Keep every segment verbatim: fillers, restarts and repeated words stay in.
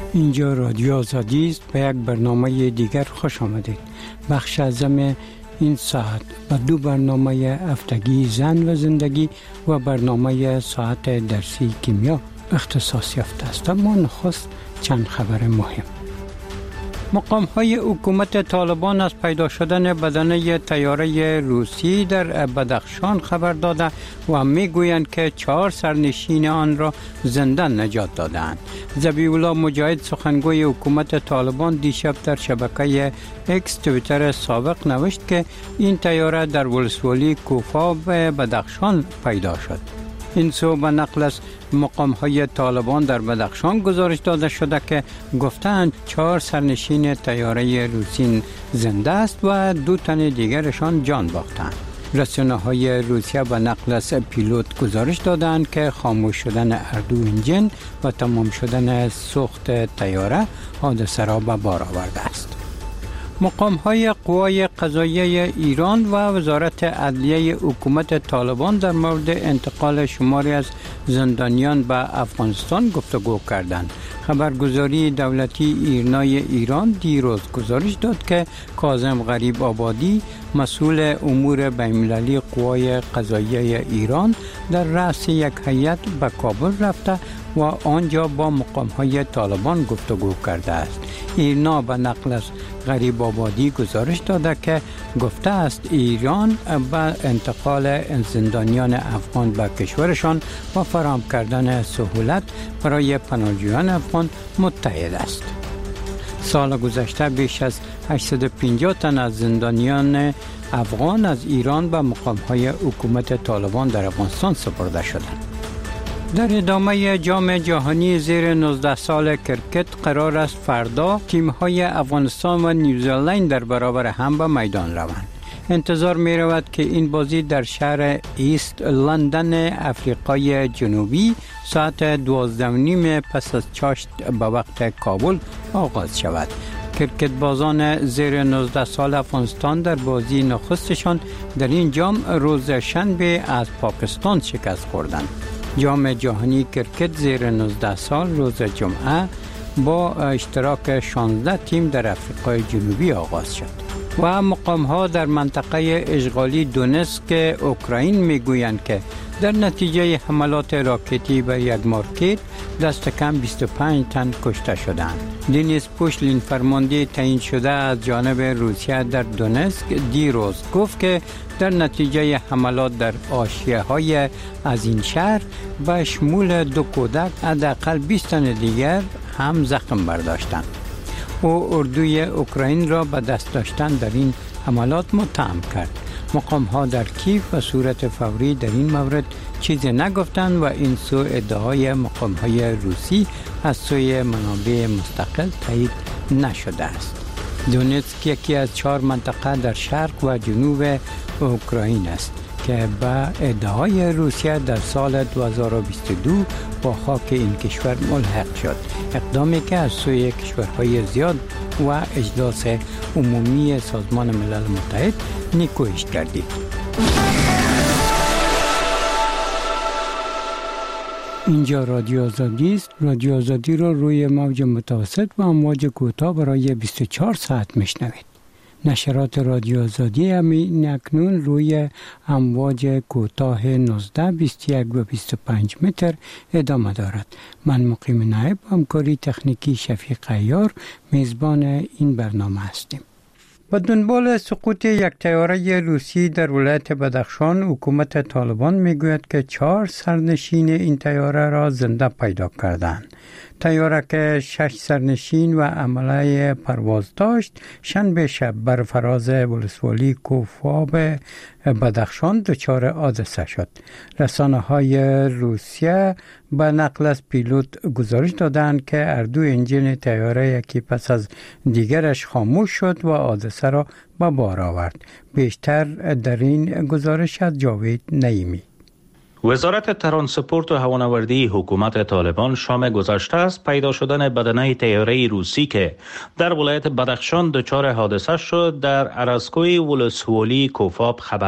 اینجا رادیو آزادی است. به یک برنامه دیگر خوش آمدید. بخش اعظم این ساعت و دو برنامه هفتگی زن و زندگی و برنامه ساعت درسی کیمیا اختصاص یافته است. اما نخست چند خبر مهم. مقام های حکومت طالبان از پیدا شدن بدنه طیاره روسی در بدخشان خبر داده و می گویند که چهار سرنشین آن را زنده نجات دادند. ذبیح الله مجاهد سخنگوی حکومت طالبان دیشب در شبکه اکس توییتر سابق نوشت که این طیاره در ولسوالی کوفا به بدخشان پیدا شد. این سو به نقل از مقام های طالبان در بدخشان گزارش داده شده که گفتند چهار سرنشین طیاره روسی زنده است و دو تن دیگرشان جان باختند. رسانه های روسیه به نقل از پیلوت گزارش دادند که خاموش شدن هر دو انجن و تمام شدن سوخت طیاره حادثه را به بار آورده است. مقام های قوای قضاییه ایران و وزارت عدلیه حکومت طالبان در مورد انتقال شماری از زندانیان به افغانستان گفتگو کردند. خبرگزاری دولتی ایرنای ایران دیروز گزارش داد که کاظم غریب آبادی مسئول امور بین‌المللی قوای قضاییه ایران در رأس یک هیئت به کابل رفته و آنجا با مقام های طالبان گفتگو کرده است. ایرنا به نقل از غریب آبادی گزارش داده که گفته است ایران به انتقال زندانیان افغان به کشورشان و فراهم کردن سهولت برای پناهجویان افغان متحد است. سال گذشته بیش از هشتصد و پنجاه تن از زندانیان افغان از ایران به مقام‌های حکومت طالبان در افغانستان سپرده شدند. در ادامه جام جهانی زیر نوزده سال کرکت قرار است فردا تیم‌های افغانستان و نیوزلند در برابر هم به میدان روند. انتظار می رود که این بازی در شهر ایست لندن افریقای جنوبی ساعت دوازده و نیم پس از چاشت به وقت کابل آغاز شود. کرکت بازان زیر نوزده سال افغانستان در بازی نخستشان در این جام روز شنبه از پاکستان شکست خوردند. جام جهانی کرکت زیر نوزده سال روز جمعه با اشتراک شانزده تیم در افریقای جنوبی آغاز شد. و مقام ها در منطقه اشغالی دونسک اوکراین می گویند که در نتیجه حملات راکتی به یک مارکت دست کم بیست و پنج تن کشته شدند. دنیس پوشلین فرمانده تعیین شده از جانب روسیه در دونسک دیروز گفت که در نتیجه حملات در حاشیه های از این شهر به شمول دو کودک حداقل بیست تن دیگر هم زخم برداشتند. او اردوی اوکراین را به دست داشتن در این حملات متهم کرد. مقام ها در کیف و صورت فوری در این مورد چیزی نگفتند و این سو ادعای مقام های روسی از سوی منابع مستقل تایید نشده است. دونتسک یکی از چهار منطقه در شرق و جنوب اوکراین است که به ادعای روسیه در سال دو هزار و بیست و دو با خاک این کشور ملحق شد، اقدامی که از سوی کشورهای زیاد و اجلاس عمومی سازمان ملل متحد نیکویش گردید. اینجا رادیو آزادی است. رادیو آزادی را روی موج متوسط و امواج کوتاه برای بیست و چهار ساعت میشنوید. نشرات رادیو آزادی همین اکنون روی امواج کوتاه نوزده، بیست و یک و بیست و پنج متر ادامه دارد. من مقیم نایب همکاری تکنیکی شفیق عیار میزبان این برنامه هستیم. با دنبال سقوط یک طیاره روسی در ولایت بدخشان، حکومت طالبان میگوید که چهار سرنشین این طیاره را زنده پیدا کردند. طیاره که شش سرنشین و عمله پرواز داشت شنبه شب بر فراز ولسوالی کوفا به بدخشان دچار حادثه شد. رسانه های روسیه به نقل از پیلوت گزارش دادند که هر دو انجن طیاره یکی پس از دیگرش خاموش شد و حادثه را به بار آورد. بیشتر در این گزارش از جاوید نعیمی. وزارت ترانسپورت و هوانوردی حکومت طالبان شام گذشته از پیدا شدن بدنه طیاره روسی که در ولایت بدخشان دچار حادثه شد در اراسکوی ولسوالی کوفاب خبر داد.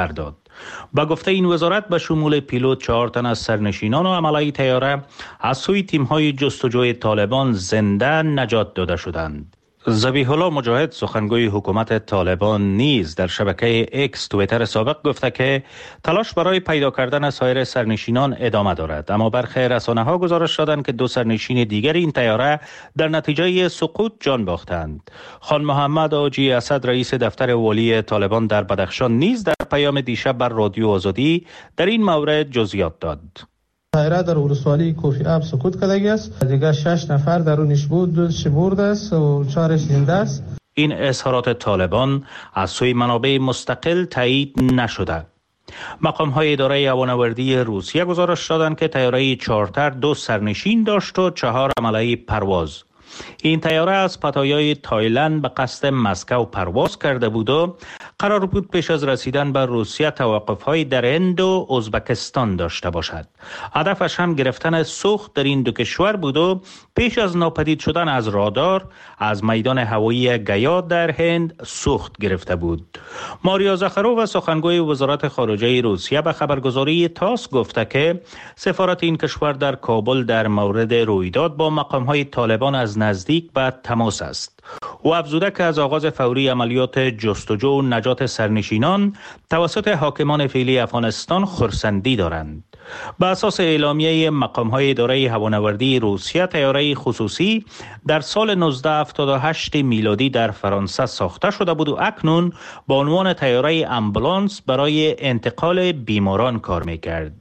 با گفته این وزارت به شمول پیلوت چهار تن از سرنشینان و عمله طیاره از سوی تیم‌های جستجوی طالبان زنده نجات داده شدند. ذبیح الله مجاهد سخنگوی حکومت طالبان نیز در شبکه اکس توییتر سابق گفته که تلاش برای پیدا کردن سایر سرنشینان ادامه دارد، اما برخی رسانه‌ها گزارش دادند که دو سرنشین دیگر این طیاره در نتیجه سقوط جان باختند. خان محمد حاجی اسد رئیس دفتر والی طالبان در بدخشان نیز در پیام دیشب بر رادیو آزادی در این مورد جزئیات داد. طیاره در ولسوالی کوفی آب سقوط کردگی است. دیگر شش نفر درونش بود، دوش برده است و چهارش زنده است. این اظهارات طالبان از سوی منابع مستقل تایید نشده. مقام‌های اداره هوانوردی روسیه گزارش دادند که طیاره چارتر دو سرنشین داشت و چهار عمله پرواز. این طیاره از پتایای تایلند به قصد مسکو پرواز کرده بود و قرار بود پیش از رسیدن به روسیه توقف‌های در هند و ازبکستان داشته باشد. هدفش هم گرفتن سوخت در این دو کشور بود و پیش از ناپدید شدن از رادار از میدان هوایی گیا در هند سوخت گرفته بود. ماریا زخروف سخنگوی وزارت خارجه روسیه به خبرگزاری تاس گفته که سفارت این کشور در کابل در مورد رویداد با مقام‌های طالبان از نزدیک به تماس است. او افزوده که از آغاز فوری عملیات جستجو و نجات سرنشینان توسط حاکمان فعلی افغانستان خرسندی دارند. بر اساس اعلامیه مقام‌های اداره هوانوردی روسیه، طیاره خصوصی در سال نوزده هفتاد و هشت میلادی در فرانسه ساخته شده بود و اکنون با عنوان طیاره امبولانس برای انتقال بیماران کار می‌کرد.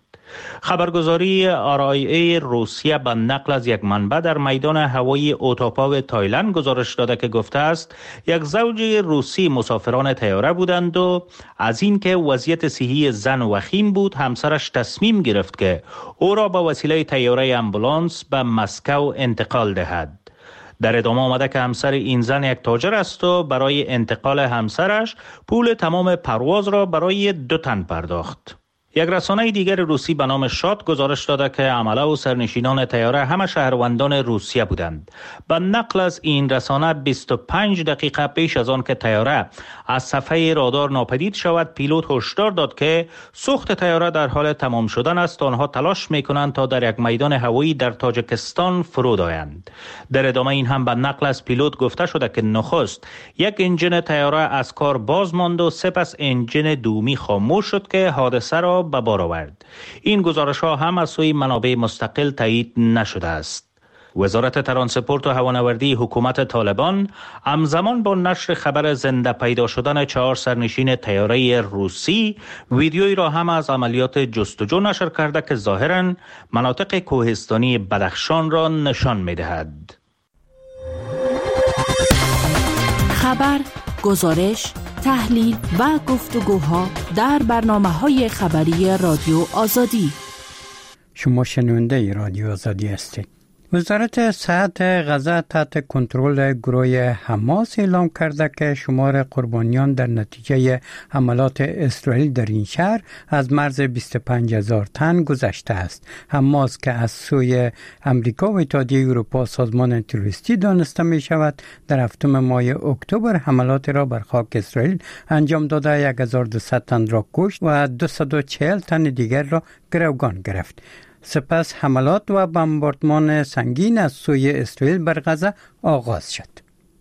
خبرگزاری آر آی ای روسیه به نقل از یک منبع در میدان هوایی اوتاپاو تایلند گزارش داده که گفته است یک زوج روسی مسافران طیاره بودند و از اینکه وضعیت صحی زن وخیم بود همسرش تصمیم گرفت که او را با وسیله طیاره امبولانس به مسکو انتقال دهد. در ادامه آمده که همسر این زن یک تاجر است و برای انتقال همسرش پول تمام پرواز را برای دو تن پرداخت. یک رسانه دیگر روسی به نام شات گزارش داده که عمله و سرنشینان طیاره همه شهروندان روسیه بودند. به نقل از این رسانه بیست و پنج دقیقه پیش از آن که طیاره از صفحه رادار ناپدید شود، پیلوت هشدار داد که سوخت طیاره در حال تمام شدن است. آنها تلاش میکنند تا در یک میدان هوایی در تاجیکستان فرود آیند. در ادامه این هم به نقل از پیلوت گفته شده که نخست یک انجن طیاره از کار باز ماند و سپس انجن دومی خاموش شد که حادثه را به بار آورد. این گزارش ها هم از سوی منابع مستقل تایید نشده است. وزارت ترانسپورت و هوانوردی حکومت طالبان همزمان با نشر خبر زنده پیدا شدن چهار سرنشین طیاره روسی ویدیویی را هم از عملیات جستجو نشر کرده که ظاهراً مناطق کوهستانی بدخشان را نشان می‌دهد. خبر، گزارش، تحلیل و گفتگوها در برنامه‌های خبری رادیو آزادی. شما شنونده رادیو آزادی هستید. وزارت صحت غزه تحت کنترل گروه حماس اعلام کرده که شمار قربانیان در نتیجه حملات اسرائیل در این شهر از مرز بیست و پنج هزار تن گذشته است. حماس که از سوی امریکا و اتحادیه اروپا سازمان تروریستی دانسته می شود، در هفتم ماه اکتبر حملات را بر خاک اسرائیل انجام داده یک هزار و دویست تن را کشت و دویست و چهل تن دیگر را گروگان گرفت. سپس حملات و بمباردمان سنگین از سوی اسرائیل بر غزه آغاز شد.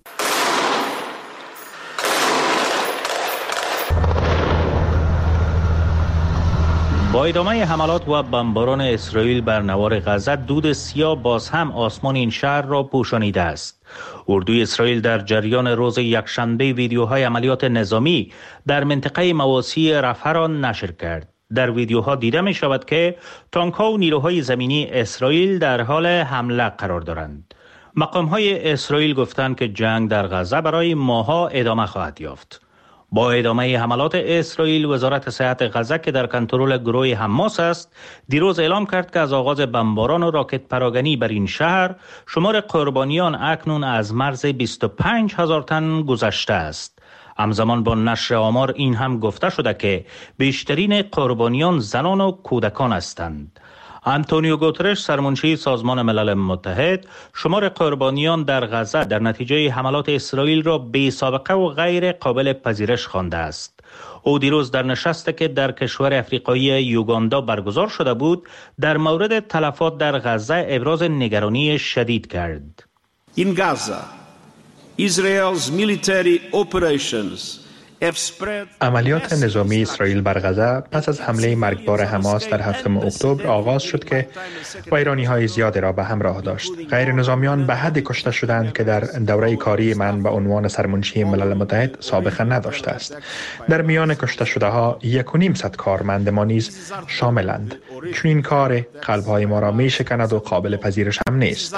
با ادامه حملات و بمباران اسرائیل بر نوار غزه، دود سیاه باز هم آسمان این شهر را پوشانیده است. اردوی اسرائیل در جریان روز یکشنبه ویدیوهای عملیات نظامی در منطقه مواسی رفح را نشر کرد. در ویدیوها دیده می شود که تانک‌ها و نیروهای زمینی اسرائیل در حال حمله قرار دارند. مقام‌های اسرائیل گفتند که جنگ در غزه برای ماه‌ها ادامه خواهد یافت. با ادامه حملات اسرائیل، وزارت صحت غزه که در کنترل گروه حماس است، دیروز اعلام کرد که از آغاز بمباران و راکت پراگنی بر این شهر، شمار قربانیان اکنون از مرز بیست و پنج هزار تن گذشته است. همزمان با نشر آمار این هم گفته شده که بیشترین قربانیان زنان و کودکان هستند. آنتونیو گوترش، سرمنشی سازمان ملل متحد، شمار قربانیان در غزه در نتیجه حملات اسرائیل را بی سابقه و غیر قابل پذیرش خوانده است. او دیروز در نشستی که در کشور افریقایی یوگاندا برگزار شده بود در مورد تلفات در غزه ابراز نگرانی شدید کرد. In Gaza, Israel's military operations عملیات نظامی اسرائیل بر غزه پس از حمله مرگبار حماس در هفتم اکتبر آغاز شد که ویرانی‌های زیادی را به همراه داشت. غیر نظامیان به حد کشته شدند که در دوره کاری من به عنوان سرمنشی ملل متحد سابقه نداشته است. در میان کشته شده ها یک و نیم صد کارمند ما نیز شاملند. چون این کار قلب‌های ما را می‌شکند و قابل پذیرش هم نیست.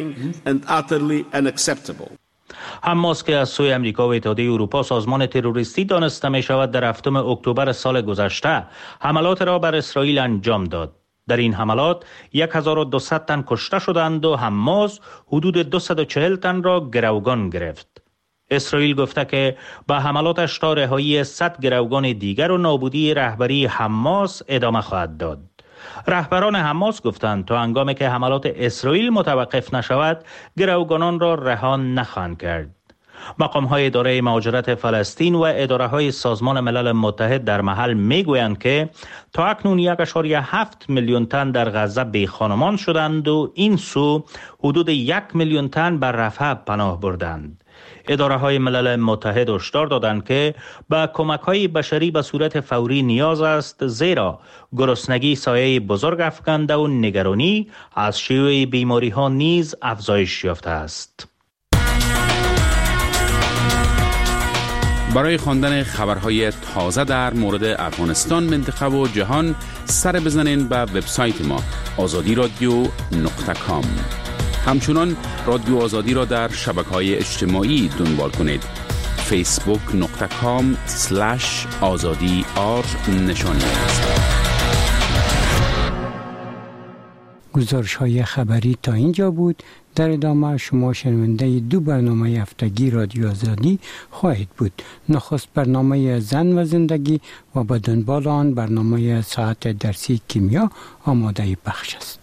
حماس که از سوی امریکا و اتحادیه اروپا سازمان تروریستی دانسته می شود در هفتم اکتبر سال گذشته حملات را بر اسرائیل انجام داد. در این حملات هزار و دویست تن کشته شدند و حماس حدود دویست و چهل تن را گروگان گرفت. اسرائیل گفته که با حملاتش تا رهایی صد گروگان دیگر و نابودی رهبری حماس ادامه خواهد داد. رهبران حماس گفتند تا هنگامی که حملات اسرائیل متوقف نشود گروگانان را رها نخواهند کرد. مقام‌های اداره مهاجرت فلسطین و اداره‌های سازمان ملل متحد در محل می‌گویند که تا اکنون یک و هفت میلیون تن در غزه بی‌خانمان شدند و این سو حدود یک میلیون تن بر رفح پناه بردند. اداره‌های ملل متحد هشدار دادند که به کمک‌های بشری به صورت فوری نیاز است، زیرا گرسنگی سایه بزرگ افکنده و نگرانی از شیوع بیماری‌ها نیز افزایش یافته است. برای خواندن خبرهای تازه در مورد افغانستان، منطقه و جهان سر بزنین به وبسایت ما آزادی رادیو نقطه کام. همچنان رادیو آزادی را در شبکه‌های اجتماعی دنبال کنید. فیسبوک نقطه کام سلش آزادی آر نشانی است. گزارش های خبری تا اینجا بود. در ادامه شما شنونده دو برنامه هفتگی رادیو آزادی خواهید بود. نخست برنامه زن و زندگی و به دنبال آن برنامه ساعت درسی کیمیا آماده بخش است.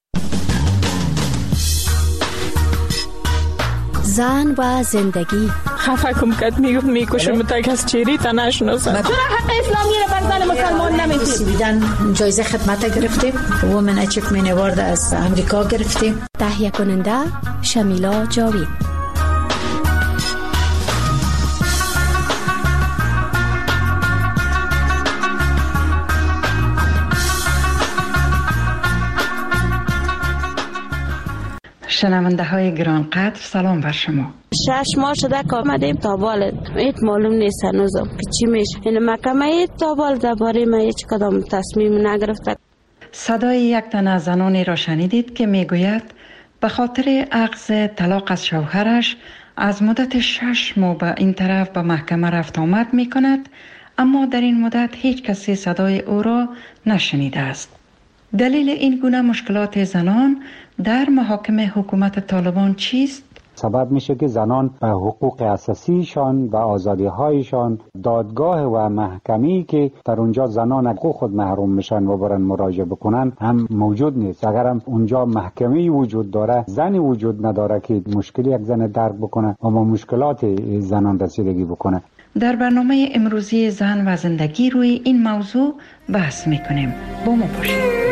زن و زندگی. خفه کم کد میگفت میکشم تک از چیری تا نشناسم. چرا حق اسلامی رو بر زن مسلمان نمیدید؟ بیدن جایزه خدمت گرفتیم. وومن اچیومنت اوارد از امریکا گرفتیم. تهیه کننده شمیلا جاوید. شنونده های گران قدر، سلام بر شما. شش ماه شده که آمدیم تابال ایت معلوم نیست هنوزم که چی میشه. این محکمه ایت تابال درباره ما هیچ کدام تصمیم نگرفته. صدای یک تن از زنانی را شنیدید که میگوید به خاطر اخذ طلاق از شوهرش از مدت شش ماه به این طرف به محکمه رفت آمد میکند، اما در این مدت هیچ کسی صدای او را نشنیده است. دلیل این گونه مشکلات زنان در محاکم حکومت طالبان چیست؟ سبب میشه که زنان به حقوق اساسیشان و آزادی‌هایشان دادگاه و محکمه‌ای که در اونجا زنان حقوق خود محروم میشن و برن مراجعه بکنن هم موجود نیست. اگر هم اونجا محکمه‌ای وجود داره، زنی وجود نداره که مشکلی یک زن درک بکنه و با مشکلات زنان رسیدگی بکنه. در برنامه امروزی زن و زندگی روی این موضوع بحث میکنیم. با ما باشید.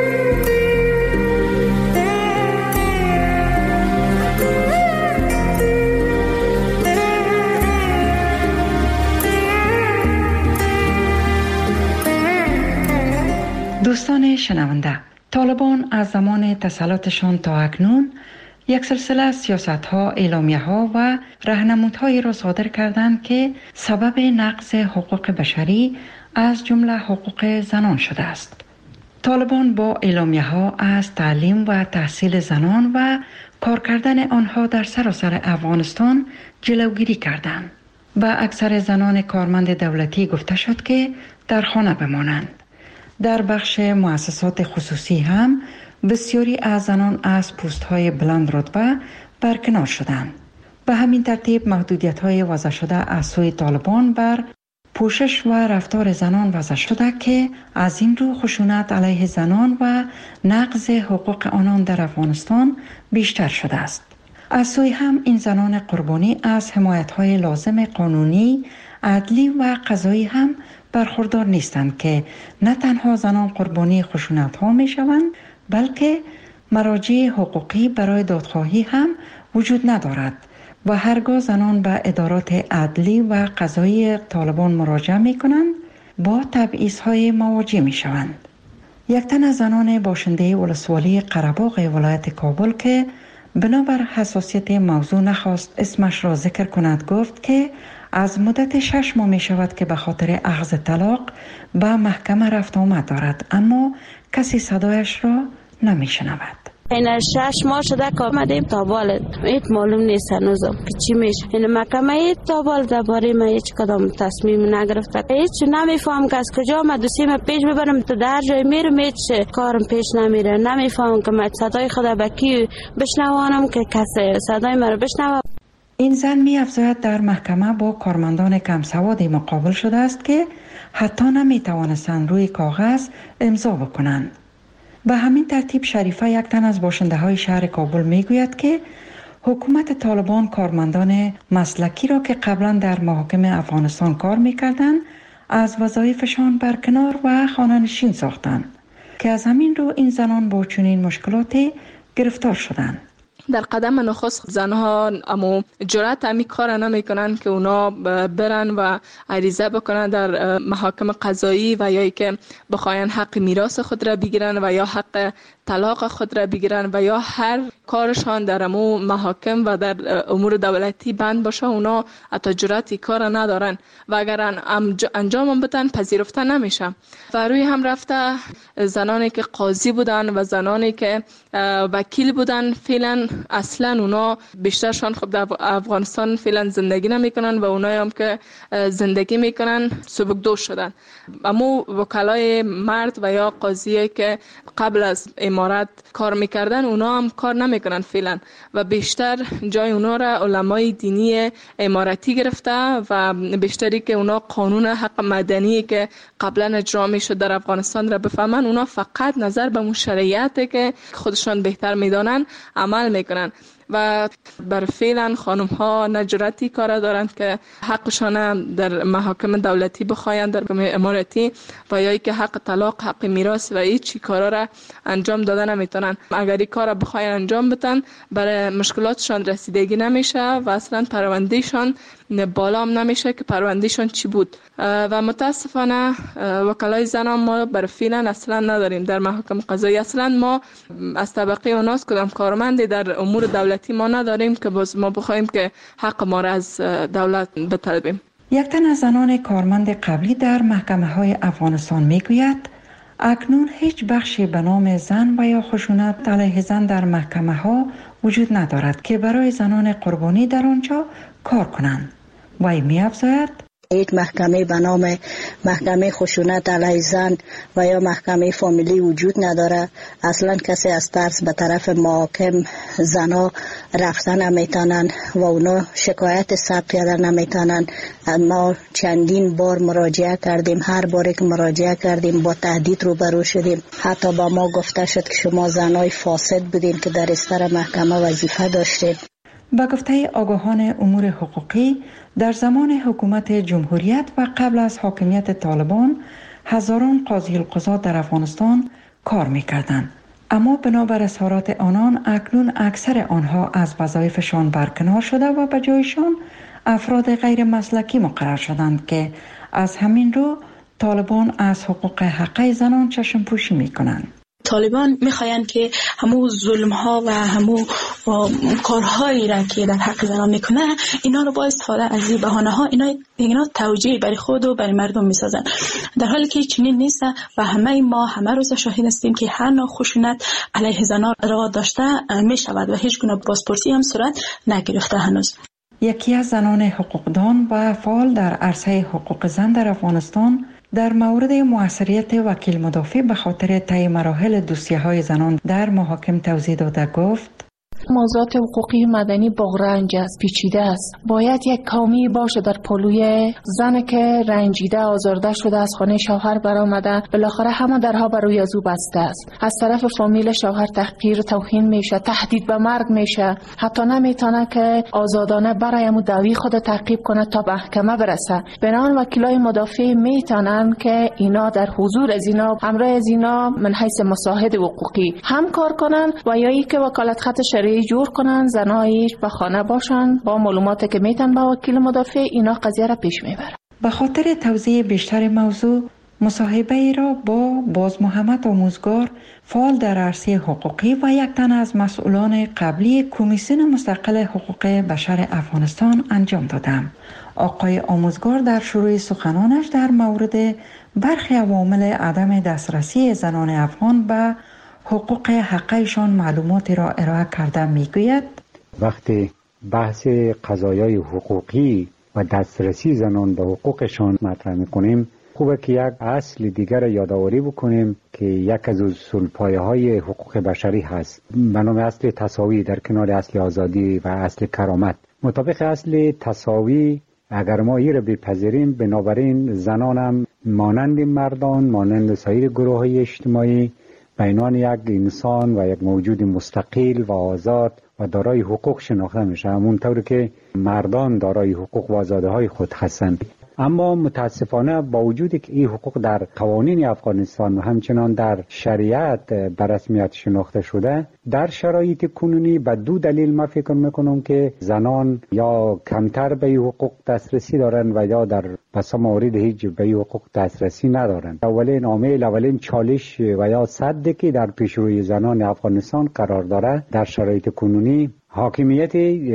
دوستان شنونده، طالبان از زمان تسلطشان تا اکنون یک سلسله سیاست‌ها، اعلامیه‌ها و راهنمودهایی را صادر کردند که سبب نقض حقوق بشری از جمله حقوق زنان شده است. طالبان با اعلامیه‌ها از تعلیم و تحصیل زنان و کار کردن آنها در سراسر افغانستان جلوگیری کردند. به اکثر زنان کارمند دولتی گفته شد که در خانه بمانند. در بخش مؤسسات خصوصی هم بسیاری از زنان از پست‌های بلند رتبه برکنار شدند. به همین ترتیب محدودیت‌های وضع شده از سوی طالبان بر پوشش و رفتار زنان وضع شده که از این رو خشونت علیه زنان و نقض حقوق آنان در افغانستان بیشتر شده است. از سوی هم این زنان قربانی از حمایت‌های لازم قانونی عدلی و قضایی هم برخوردار نیستند که نه تنها زنان قربانی خشونت ها می شوند، بلکه مراجع حقوقی برای دادخواهی هم وجود ندارد و هرگاه زنان به ادارات عدلی و قضایی طالبان مراجعه می کنند با تبعیض های مواجه می شوند. یک تن از زنان باشنده ولسوالی قره‌باغ ولایت کابل که بنابر حساسیت موضوع نخواست اسمش را ذکر کند گفت که از مدت شش ماه می شود که به خاطر اخذ طلاق به محکمه رفت آمد دارد، اما کسی صدایش را نمی شنود. این شش ماه شده که آمدیم تابال ایت معلوم نیست هنوزم که چی میشه. این محکمه ایت تابال درباره من هیچ کدام تصمیم نگرفته. هیچ نمیفهم که از کجا من دوسیم پیش ببرم تو در جای میرم هیچ کارم پیش نمیره. نمیفهم که من صدای خدا به کی بشنوانم که کسی صدای من رو بشنوه. این زن می افزاید در محکمه با کارمندان کم سوادی مقابل شده است که حتی نمی توانستند روی کاغذ امضا بکنند. به همین ترتیب شریفه یک تن از باشنده های شهر کابل می گوید که حکومت طالبان کارمندان مسلکی را که قبلا در محاکم افغانستان کار می کردند از وظایفشان برکنار و خانه‌نشین ساختند که از همین رو این زنان با چنین مشکلاتی گرفتار شدند. در قدم نخست زنها اما جرأت امی کار نمیکنن که اونا برن و عریضه بکنن در محاکم قضایی و یا ای که بخواین حق میراث خود را بگیرن و یا حق طلاق خود را بگیرن و یا هر کارشان در امو محاکم و در امور دولتی بند باشه. اونا حتی جرأتی کار ندارن و اگر انجام بدن پذیرفته نمیشه. و روی هم رفته زنانی که قاضی بودن و زنانی که وکیل بودن فعلا اصلا اونا بیشترشان خب در افغانستان فعلا زندگی نمیکنن و اونایی هم که زندگی میکنن سبکدوش شدن. اما وکلای مرد و یا قاضی که قبل از امارت کار میکردن اونا هم کار نمیکنن فعلا و بیشتر جای اونا را علمای دینی امارتی گرفته و بیشتری که اونا قانون حق مدنی که قبلا اجرا میشد در افغانستان را بفهمن، اونا فقط نظر به اون شریعت که خودشان بهتر میدانن عمل میکنن و بر فعلا خانم ها نجرتی کار دارند که حقشان در محاکم دولتی بخواین در محاکم امارتی و یا ای که حق طلاق، حق میراث و هیچ کارا را انجام دادن نمیتونن. اگر این کارا بخواین انجام بدن برای مشکلاتشان رسیدگی نمیشه و اصلا پروندهشان بالا هم نمیشه که پروندهشان چی بود. و متاسفانه وکلای زنان ما بر فعلا اصلا نداریم در محاکم قضایی. اصلا ما از طبقه اوناست کدام کارمندی در امور دولتی ما نداریم که باز ما بخوایم که حق ما را از دولت بطلبیم. یک تن از زنان کارمند قبلی در محکمه های افغانستان میگوید اکنون هیچ بخشی به نام زن و یا خشونت علیه زن در محکمه ها وجود ندارد که برای زنان قربانی در آنجا کار کنند. وی می افزاید یک محکمه به نام محکمه خشونت علیه زن و یا محکمه فامیلی وجود نداره. اصلا کسی از ترس به طرف محاکم زنا رفتن نمیتونن و اونا شکایت ثبت کردن نمیتونن. ما چندین بار مراجعه کردیم، هر باری که مراجعه کردیم با تهدید روبرو شدیم. حتی با ما گفته شد که شما زنای فاسد بودین که در استر محکمه وظیفه داشتین. با گفته آگاهان امور حقوقی در زمان حکومت جمهوریت و قبل از حاکمیت طالبان هزاران قاضی القضات در افغانستان کار می‌کردند، اما بنابر اظهارات آنان اکنون اکثر آنها از وظایفشان برکنار شده و به جایشان افراد غیر مسلکی مقرر شدند که از همین رو طالبان از حقوق حقه زنان چشم پوشی می‌کنند. طالبان میخواین که همو ظلم ها و همو کارهایی را که در حق زنان میکنه اینا رو با استفاده از این بهانه ها اینا اینا توجیه برای خود و برای مردم میسازن، در حالی که چنین نیست و همه ما همه روز شاهد هستیم که هر نوع خشونت علیه زنان روا داشته میشود و هیچ گونه بازپرسی هم صورت نگرفته هنوز. یکی از زنان حقوقدان و فعال در عرصه حقوق زن در افغانستان در مورد موثریت وکیل مدافع به خاطر طی مراحل دوسیه‌های زنان در محاکم توضیح داده گفت: موضوعات حقوقی مدنی بغرنج است، پیچیده است. باید یک قومی باشه در پلوی زن که رنجیده آزارده شده از خانه شوهر برآمده، بالاخره همه درها بر روی او بسته است. از طرف فامیل شوهر تحقیر و توهین میشه، تهدید به مرگ میشه، حتی نمیتونه که آزادانه برای دعوی خود تعقیب کنه تا محکمه برسه. بنابراین وکیلای مدافع میتونن که اینا در حضور از اینا همراه از اینا من حیث مساعد حقوقی هم کار کنن و یا ای که وکالت خط شرعی جور کنن، زنایش به خانه باشن، با معلوماتی که میتن با وکیل مدافع اینا قضیه را پیش میبرن. به خاطر توضیح بیشتر موضوع، مصاحبه ای را با باز محمد آموزگار، فعال در عرصه حقوقی و یک تن از مسئولان قبلی کمیسیون مستقل حقوق بشر افغانستان انجام دادم. آقای آموزگار در شروع سخنانش در مورد برخی عوامل عدم دسترسی زنان افغان به حقوق حقیقیشان معلوماتی را ارائه کرده میگوید: وقتی بحث قضایای حقوقی و دسترسی زنان به حقوقشان مطرح میکنیم، خوبه که یک اصل دیگر یادآوری بکنیم که یک از اصول پایه های حقوق بشری هست به نام اصل تساوی در کنار اصل آزادی و اصل کرامت. مطابق اصل تساوی اگر ما این را بپذیریم، بنابراین زنان هم مانند مردان، مانند سایر گروه های اجتماعی به عنوان یک انسان و یک موجود مستقل و آزاد و دارای حقوق شناخته میشه، همونطور که مردان دارای حقوق و آزادی های خود هستند. اما متاسفانه با وجودی که این حقوق در قوانین افغانستان و همچنان در شریعت به رسمیت شناخته شده، در شرایط کنونی به دو دلیل ما فکر میکنم که زنان یا کمتر به این حقوق دسترسی دارن و یا در بسا موارد هیچ به این حقوق دسترسی ندارن. اولین عامل، اولین چالش و یا صدی که در پیشروی زنان افغانستان قرار داره در شرایط کنونی حاکمیت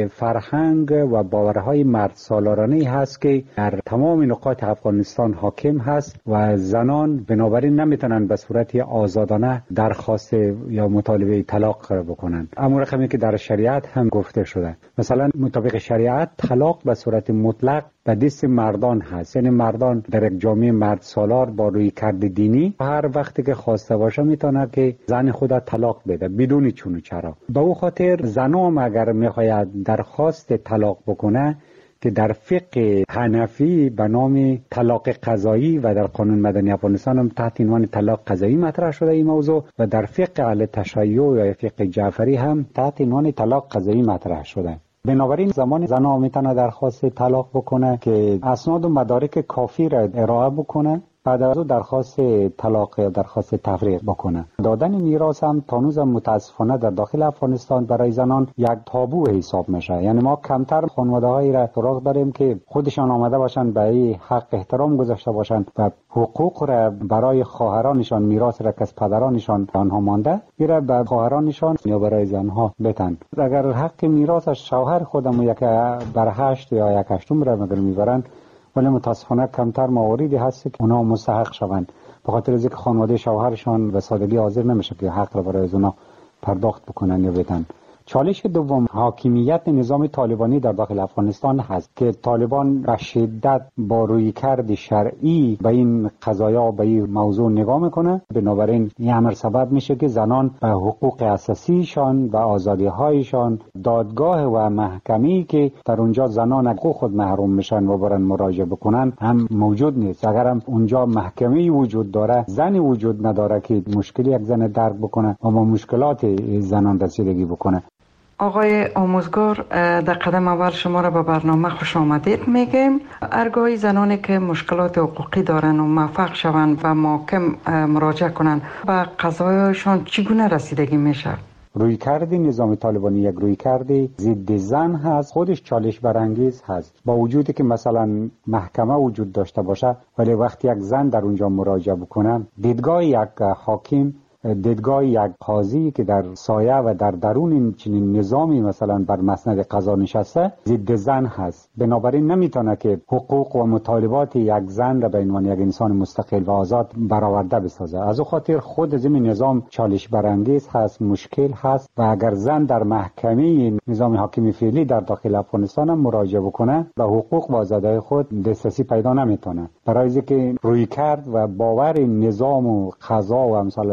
فرهنگ و باورهای مرد سالارانه هست که در تمام نقاط افغانستان حاکم هست و زنان بنابراین نمیتونن به صورت آزادانه درخواست یا مطالبه طلاق بکنن. اما رقمی که در شریعت هم گفته شده، مثلا مطابق شریعت طلاق به صورت مطلق به دست مردان هست، یعنی مردان در یک جامعه مرد سالار با روی کرد دینی هر وقتی که خواسته باشه میتونه که زن خود طلاق بده بدون چون و چرا. به او خاطر زنام اگر میخواید درخواست طلاق بکنه که در فقه حنفی به نام طلاق قضایی و در قانون مدنی افغانستان هم تحت عنوان طلاق قضایی مطرح شده این موضوع و در فقه اهل تشیع یا فقه جعفری هم تحت عنوان طلاق قضایی مطرح شده. بنابراین زمان زنها میتونه درخواست طلاق بکنه که اسناد و مدارک کافی را ارائه بکنه، بعد از او درخواست طلاق یا درخواست تفریق بکنه. دادن میراث هم تانوز هم متاسفانه در داخل افغانستان برای زنان یک تابو حساب میشه. یعنی ما کمتر خانواده هایی را سراغ داریم که خودشان آمده باشن به این حق احترام گذاشته باشن و حقوق را برای خواهرانشان، میراث را که از پدرانشان آنها مانده میره به خواهرانشان یا برای زنها بتن. اگر حق میراث از شوهر خودم یک بر هشت یا یک هشتم را مگر میبرن، ولی متاسفانه کمتر مواردی هست که اونا مستحق شوند، به خاطر از اینکه خانواده شوهرشان به سادگی حاضر نمیشه که حق را برای اونا پرداخت بکنن یا بدن. چالش دوم حاکمیت نظام طالبانی در داخل افغانستان هست که طالبان به شدت با رویکرد شرعی به این قضایا به این موضوع نگاه میکنه. بنابراین این امر سبب میشه که زنان به حقوق اساسیشان و آزادی هایشان دادگاه و محکمی که در اونجا زنان حقوق خود محروم میشن و برن مراجعه بکنن هم موجود نیست. اگر هم اونجا محکمی وجود داره، زنی وجود نداره که مشکلی یک زن درک بکنه و با مشکلات زنان رسیدگی بکنه. آقای آموزگار، در قدم اول شما را به برنامه خوش آمدید میگیم. ارگاهی زنانی که مشکلات حقوقی دارن و موفق شوند و محکم مراجعه کنند به قضایشان چگونه رسیدگی میشه؟ رویکرد نظام طالبانی یک رویکرد ضد زن هست، خودش چالش برانگیز هست. با وجودی که مثلا محکمه وجود داشته باشه، ولی وقتی یک زن در اونجا مراجعه بکنه، دیدگاه یک حاکم، دیدگاه یک قاضی که در سایه و در درون این چنین نظامی مثلا بر مسند قضا نشسته ضد زن هست. بنابراین نمیتونه که حقوق و مطالبات یک زن را به عنوان یک انسان مستقل و آزاد برآورده بسازه. از او خاطر خود از این نظام چالش برانگیز هست، مشکل هست و اگر زن در محکمه نظام حاکمی فعلی در داخل افغانستان هم مراجعه بکنه به حقوق و آزادی خود دسترسی پیدا نمیتونه، برای اینکه رویکرد و باور نظام و قضا و امثال از اینا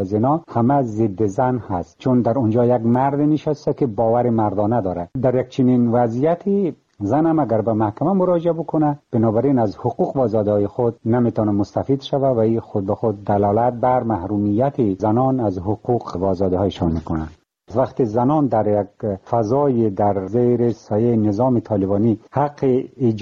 همه ضد زن هست، چون در اونجا یک مرد نشسته که باور مردانه داره. در یک چنین وضعیتی زن هم اگر به محکمه مراجعه بکنه، بنابراین از حقوق و آزادی‌های خود نمیتونه مستفید شوه و این خود به خود دلالت بر محرومیت زنان از حقوق و آزادی‌هایشان میکنه. وقتی زنان در یک فضای در زیر سایه نظام طالبانی حق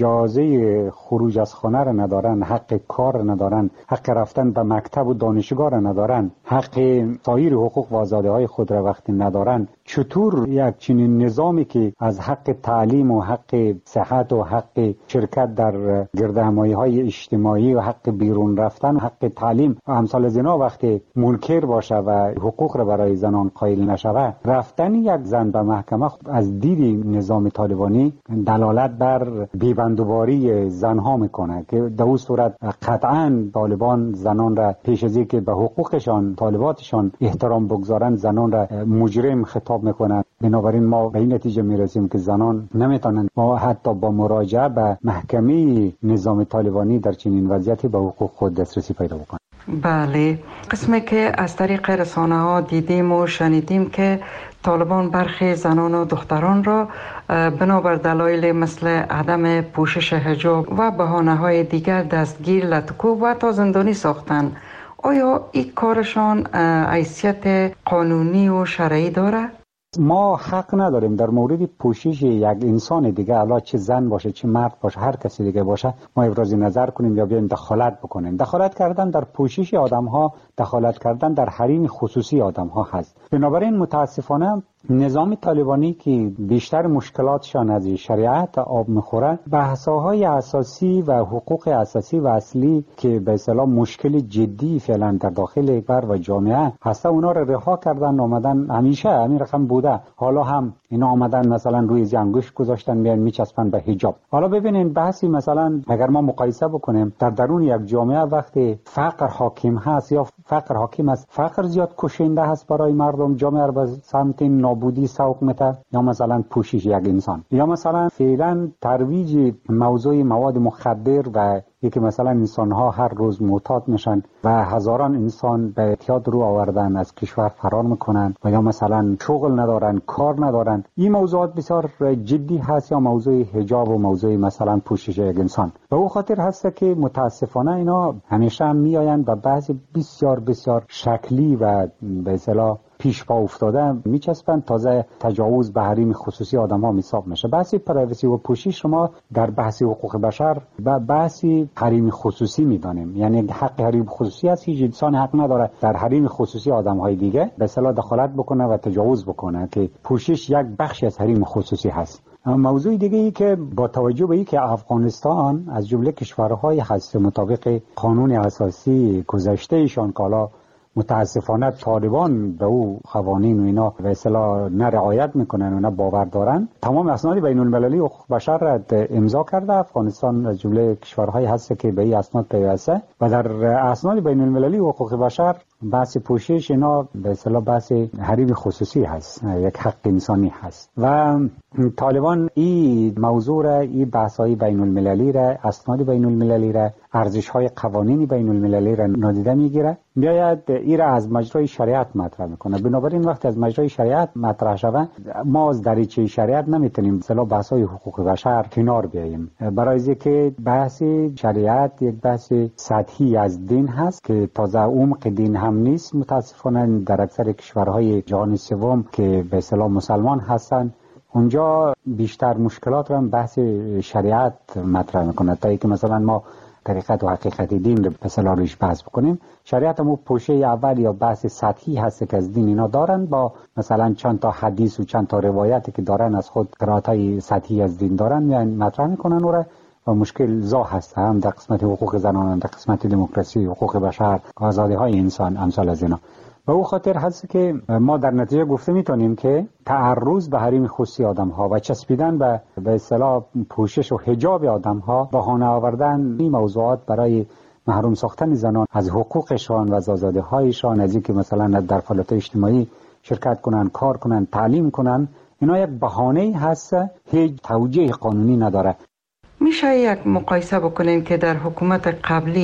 اجازه خروج از خانه را ندارن، حق کار را ندارن، حق رفتن به مکتب و دانشگاه را ندارن، حق سایر حقوق و آزادی‌های خود را وقتی ندارن، چطور یک چنین نظامی که از حق تعلیم و حق صحت و حق شرکت در گردهمایی‌های اجتماعی و حق بیرون رفتن و حق تعلیم و امثال از اینا وقتی منکر باشه و حقوق را برای زنان قائل نشوه، رفتن یک زن به محکمه از دید نظام طالبانی دلالت بر بیبندوباری زنها میکنه که در اون صورت قطعا طالبان زنان را پیش از اینکه به حقوقشان طالباتشان احترام بگذارن زنان را مجرم خطاب میکنن. بنابراین ما به این نتیجه میرسیم که زنان نمیتونن ما حتی با مراجعه به محکمه نظام طالبانی در چنین وضعیتی به حقوق خود دسترسی پیدا بکنن. بله، قسمی که از طریق رسانه ها دیدیم و شنیدیم که طالبان برخی زنان و دختران را بنابر دلایل مثل عدم پوشش حجاب و بهانه های دیگر دستگیر، لطکوب و تا زندانی ساختند. آیا این کارشان حیثیت قانونی و شرعی داره؟ ما حق نداریم در مورد پوشش یک انسان دیگه، حالا چه زن باشه چه مرد باشه هر کسی دیگه باشه، ما ابراز نظر کنیم یا بیایم دخالت بکنیم. دخالت کردن در پوشش آدم ها، دخالت کردن در حریم خصوصی آدم ها هست. بنابراین متاسفانه نظام طالبانی که بیشتر مشکلاتشان از شریعت آب میخوره، بحث‌های اساسی و حقوق اساسی و اصلی که به اصطلاح مشکل جدی فعلا در داخل بر و جامعه هست، اونا رو رها کردن، آمدن همیشه همین رقم بوده، حالا هم اینا آمدن مثلا روی زنگوش گذاشتن میان میچسبن به حجاب. حالا ببینین بحثی مثلا اگر ما مقایسه بکنیم در درون یک جامعه وقتی فقر حاکم هست یا فقر حاکم است، فقر زیاد کشنده هست برای مردم، جامعه به سمت نابودی سوق میده، یا مثلا پوشش یک انسان، یا مثلا فعلا ترویج موضوع مواد مخدر و یکی مثلا انسان ها هر روز معتاد میشن و هزاران انسان به اعتیاد رو آوردن از کشور فرار میکنن و یا مثلا شغل ندارن، کار ندارن. این موضوعات بسیار جدی هست، یا موضوع حجاب و موضوع مثلا پوشش یک انسان. به او خاطر هست که متاسفانه اینا همیشه هم میآیند و بعضی بسیار بسیار شکلی و به اصطلاح پیش پا افتاده میچسبن، تازه تجاوز به حریم خصوصی آدم ها حساب میشه. بحثی پرایوسی و پوشش شما در بحث حقوق بشر و بحثی حریم خصوصی میدانیم، یعنی حق حریم خصوصی است. هیچ انسان حق نداره در حریم خصوصی آدم های دیگه به اصطلاح دخالت بکنه و تجاوز بکنه، که پوشش یک بخشی از حریم خصوصی هست. موضوع دیگه ای که با توجه به اینکه افغانستان از جمله کشورهای هست مطابق قانون اساسی گذشته ایشان کالا متاسفانه طالبان به او قوانین و اینا به اصطلاح نه رعایت میکنن و نه باور دارن، تمام اسناد بین المللی حقوق بشر را امضا کرده. افغانستان از جمله کشورهایی هست که به این اسناد پیوسته و در اسناد بین المللی حقوق بشر بحث پوشش اینا به اصطلاح بحث حریم خصوصی هست، یک حق انسانی هست و طالبان این موضوع را، این بحث‌های بین المللی را، اسناد بین المللی را، ارزش‌های قوانین بین المللی را نادیده میگیره، میآید این را از مجرای شریعت مطرح میکنه. بنابراین وقتی از مجرای شریعت مطرح شود، ما از دریچه شریعت نمیتونیم مثلا بحث‌های حقوق بشر کنار بیاییم، برای اینکه بحث شریعت یک بحث سطحی از دین هست که تازه عمق دین هم نیست. متاسفانه در اکثر کشورهای جهان سوم که به اصطلاح مسلمان هستند، اونجا بیشتر مشکلات را بحث شریعت مطرح میکنه تا اینکه مثلا ما طریقت و حقیقت دین رو به اصطلاح روش بحث بکنیم. شریعت مو پوشه اول یا بحث سطحی هست که از دین اینا دارن، با مثلا چند تا حدیث و چند تا روایتی که دارن از خود قرائت‌های سطحی از دین دارن، یعنی مطرح میکنن اون و مشکل زا هست هم در قسمت حقوق زنان، در قسمت دموکراسی، حقوق بشر، آزادی های انسان، امثال از اینا. و او خاطر هست که ما در نتیجه گفته میتونیم که تعرض به حریم خصوصی آدم ها و چسبیدن به به اصطلاح پوشش و حجاب آدم ها، بهانه آوردن این موضوعات برای محروم ساختن زنان از حقوقشان و از آزادی هایشان، از اینکه مثلا در فعالیت اجتماعی شرکت کنن، کار کنن، تعلیم کنن، اینا یک بهانه هست، هیچ توجیه قانونی نداره. میشه یک مقایسه بکنیم که در حکومت قبلی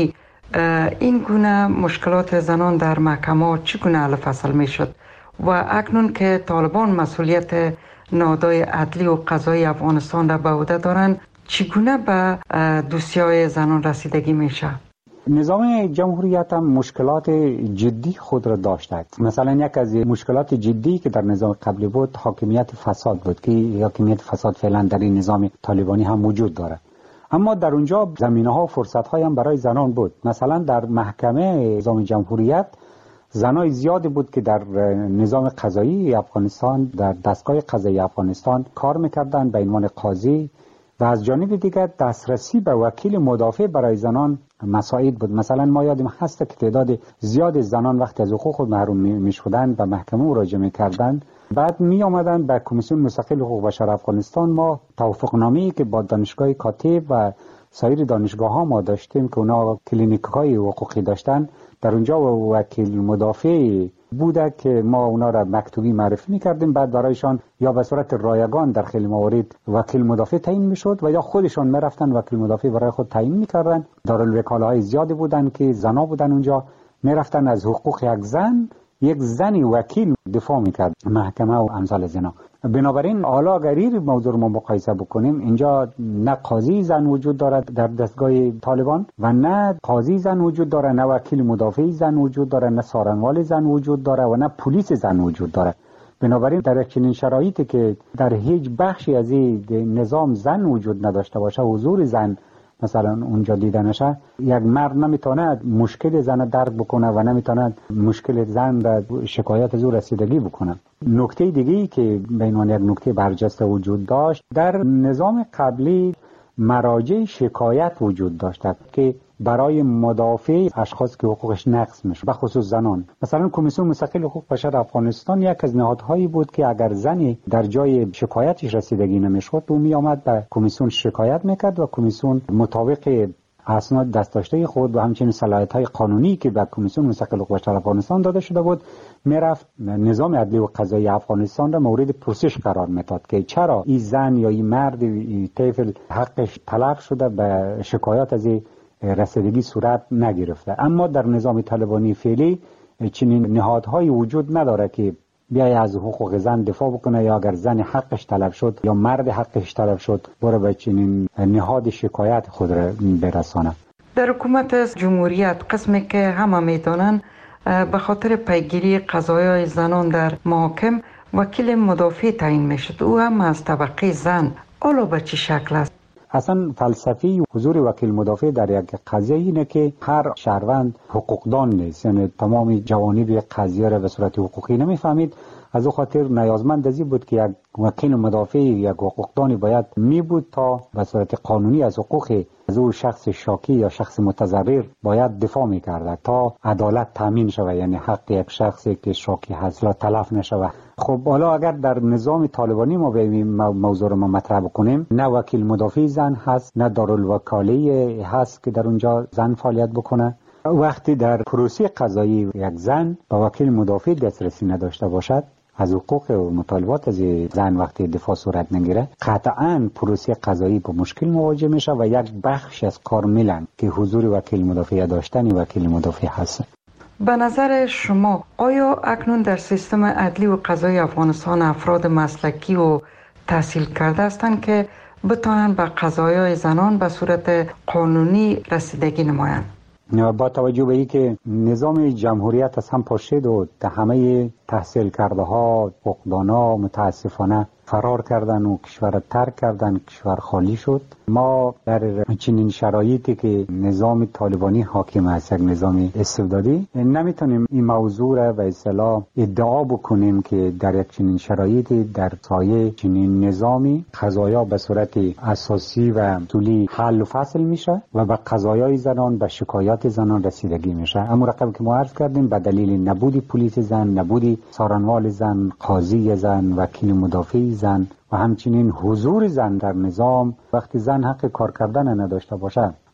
این گونه مشکلات زنان در محکمه چگونه حل فصل می شد و اکنون که طالبان مسئولیت نهادهای عدلی و قضایی افغانستان را به عهده دارند چگونه به دوسیای زنان رسیدگی میشه؟ نظام جمهوریت هم مشکلات جدی خود را داشته. مثلا یک از مشکلات جدی که در نظام قبلی بود حاکمیت فساد بود که حاکمیت فساد فعلا در این نظام طالبانی هم وجود داره. اما در اونجا زمینه ها و فرصت های هم برای زنان بود. مثلا در محکمه نظام جمهوریت زنای زیادی بود که در نظام قضایی افغانستان در دستگاه قضایی افغانستان کار میکردن به عنوان قاضی و از جانب دیگر دسترسی به وکیل مدافع برای زنان مساعد بود. مثلا ما یادم هست که تعداد زیاد زنان وقتی از حقوق خود محروم می شدند به محکمه مراجعه میکردند، بعد می آمدند به کمیسیون مستقل حقوق بشر افغانستان. ما توافقنامه‌ای که با دانشگاه کاتب و سایر دانشگاه ها ما داشتیم که اونا کلینیک های حقوقی داشتن، در اونجا وکیل مدافع بوده که ما اونا را مکتوبی معرفی میکردیم، بعد برایشان یا به صورت رایگان در خیلی موارد وکیل مدافع تعیین میشد و یا خودشان میرفتن وکیل مدافع برای خود تعیین میکردن. دارالوکاله‌های زیادی بودن که زنا بودن اونجا، میرفتن از حقوق یک زن یک زنی وکیل دفاع میکرد محکمه و امثال زنا. بنابراین حالا اگر این موضوع رو ما مقایسه بکنیم، اینجا نه قاضی زن وجود دارد در دستگاه طالبان و نه قاضی زن وجود داره، نه وکیل مدافع زن وجود داره، نه سارنوال زن وجود داره و نه پلیس زن وجود داره. بنابراین در چنین شرایطی که در هیچ بخشی از این نظام زن وجود نداشته باشه، حضور زن مثلا اونجا دیده نشه، یک مرد نمیتونه مشکل زن درک بکنه و نمیتونه مشکل زن را شکایت از او رسیدگی بکنه. نکته دیگه‌ای که به عنوان یک نکته برجسته وجود داشت، در نظام قبلی مراجع شکایت وجود داشت که برای مدافع اشخاص که حقوقش نقض میشه، به خصوص زنان. مثلا کمیسیون مستقل حقوق بشر افغانستان یک از نهادهایی بود که اگر زنی در جای شکایتش رسیدگی نمیشد، او می آمد به کمیسیون شکایت میکرد و کمیسیون مطابق اسناد دست داشته خود و همچنین صلاحیت‌های قانونی که به کمیسیون مستقل حقوق بشر افغانستان داده شده بود، میرفت نظام عدلی و قضایی افغانستان را مورد پرسش قرار میداد که چرا این زن یا این مرد این طفل حقش تلف شده به شکایت از رسیدگی صورت نگرفته. اما در نظام طالبانی فعلی چنین نهادهایی وجود نداره که بیای از حقوق زن دفاع بکنه، یا اگر زن حقش طلب شد یا مرد حقش طلب شد برای به چنین نهاد شکایت خود را برسانه. در حکومت جمهوریت قسمی که همه میدانند به خاطر پیگیری قضایای زنان در محاکم وکیل مدافع تعیین میشد، او هم از طبقه زن. حالا به چه شکل است؟ اصلا فلسفی حضور وکیل مدافع در یک قضیه اینه که هر شهروند حقوقدان نیست، یعنی تمام جوانب قضیه را به صورت حقوقی نمیفهمید. از او خاطر نیازمند ازی بود که یک وکیل مدافع یک حقوقدانی باید می بود تا به صورت قانونی از حقوق از او شخص شاکی یا شخص متضرر باید دفاع می کرده تا عدالت تامین شود، یعنی حق یک شخصی که شاکی هست لا تلف نشود. خب حالا اگر در نظام طالبانی ما به این موضوع رو ما مطرح بکنیم، نه وکیل مدافع زن هست، نه دارالوکاله هست که در اونجا زن فعالیت بکنه. وقتی در پروسه قضایی یک زن با وکیل مدافع دسترسی نداشته باشد از حقوق و مطالبات از زن وقتی دفاع صورت نگیره، قطعاً پروسه قضایی با مشکل مواجه میشه و یک بخش از کارملن که حضور وکیل مدافع داشتن وکیل مدافع هست. به نظر شما آیا اکنون در سیستم عدلی و قضایی افغانستان افراد مسلکی و تحصیل کرده هستند که بتوانند به قضایای زنان به صورت قانونی رسیدگی نمایند؟ با توجه به اینکه نظام جمهوریت از هم پاشید و همه تحصیل کرده ها حقوقدانا متاسفانه فرار کردن و کشور ترک کردن، کشور خالی شد. ما در چنین شرایطی که نظام طالبانی حاکم است، یک نظام استبدادی، نمیتونیم این موضوع را به اصطلاح ادعا بکنیم که در یک چنین شرایطی در سایه چنین نظامی قضایا به صورت اساسی و طولی حل و فصل میشه و به قضایای زنان، به شکایات زنان رسیدگی میشه. اما رقم که ما عرض کردیم به دلیل نبودی پلیس زن، نبودی سارنوال زن، قاضی زن، وکیل مدافع زن و همچنین حضور زن در نظام، وقتی زن حق کار کردن نداشته باشد،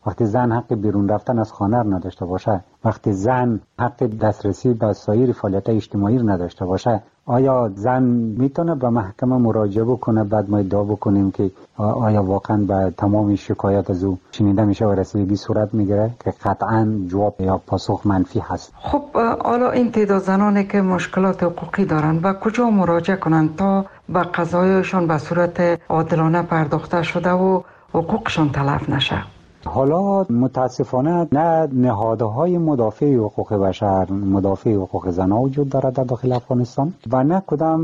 وقتی زن حق بیرون رفتن از خانه نداشته باشه، وقتی زن حق دسترسی به سایر فعالیت اجتماعی نداشته باشه، آیا زن میتونه به محکمه مراجعه بکنه بعد ما ادعا بکنیم که آیا واقعا به تمام شکایت از او شنیده میشه و رسیدگی صورت میگیره؟ که قطعا جواب یا پاسخ منفی هست. خب حالا این تعداد زنانی که مشکلات حقوقی دارن و کجا مراجعه کنن تا به قضایشان به صورت عادلانه پرداخته شده و حقوقشان تلف نشه؟ حالا متاسفانه نه نهادهای مدافع حقوق بشر، مدافع حقوق زنان وجود دارد در داخل افغانستان و نه کدام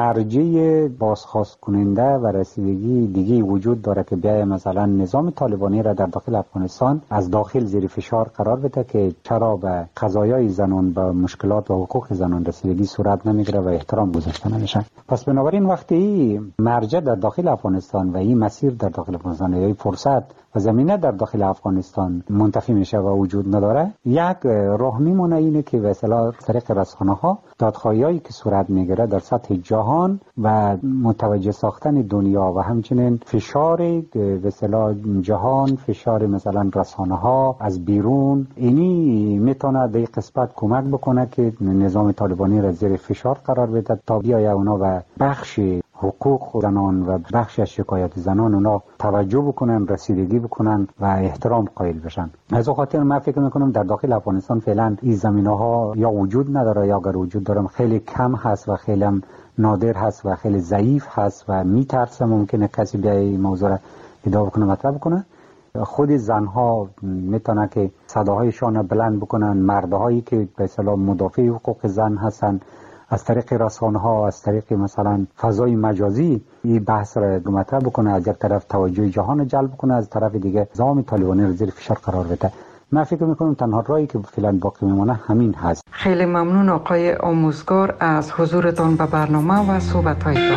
مرجع بازخواست کننده و رسیدگی دیگه وجود داره که بیای مثلا نظام طالبانی را در داخل افغانستان از داخل زیر فشار قرار بده که چرا به قضایای زنان، به مشکلات و حقوق زنان رسیدگی صورت نمیگیره و احترام گذاشته نمیشه. پس بنابراین وقتی مرجع در داخل افغانستان و این مسیر در داخل افغانستان یا فرصت و زمینه در داخل افغانستان منتفی میشه و وجود نداره، یک راه میمونه اینه که به اصطلاح طریق رسانه ها دادخواهیایی که صورت میگیره در سطح جهان و متوجه ساختن دنیا و همچنین فشار به اصطلاح جهان، فشار مثلا رسانه ها از بیرون، اینی میتونه در قسمت کمک بکنه که نظام طالبانی را زیر فشار قرار بده تا بیاید اونا و بخش حقوق زنان و بخش از شکایت زنان اونا توجه بکنن، رسیدگی بکنن و احترام قائل بشن. از اون خاطر من فکر میکنم در داخل افغانستان فعلا این زمینه ها یا وجود نداره یا اگر وجود دارم خیلی کم هست و خیلی هم نادر هست و خیلی ضعیف هست و میترسم ممکنه کسی بیای این موضوع را ادعا بکنه، مطرح بکنه. خود زنها میتونه که صداهایشان بلند بکنن، مردهایی که به اصطلاح مدافع حقوق زن هستن از طریق رسانه ها، از طریق مثلا فضای مجازی این بحث را مطرح بکنه، از یک طرف توجه جهان جلب کنه، از طرف دیگه نظام طالبانی را زیر فشار قرار بده. من فکر میکنم تنها راهی که فعلا باقی میمونه همین هست. خیلی ممنون آقای آموزگار از حضورتان به برنامه و صحبت‌هایتان.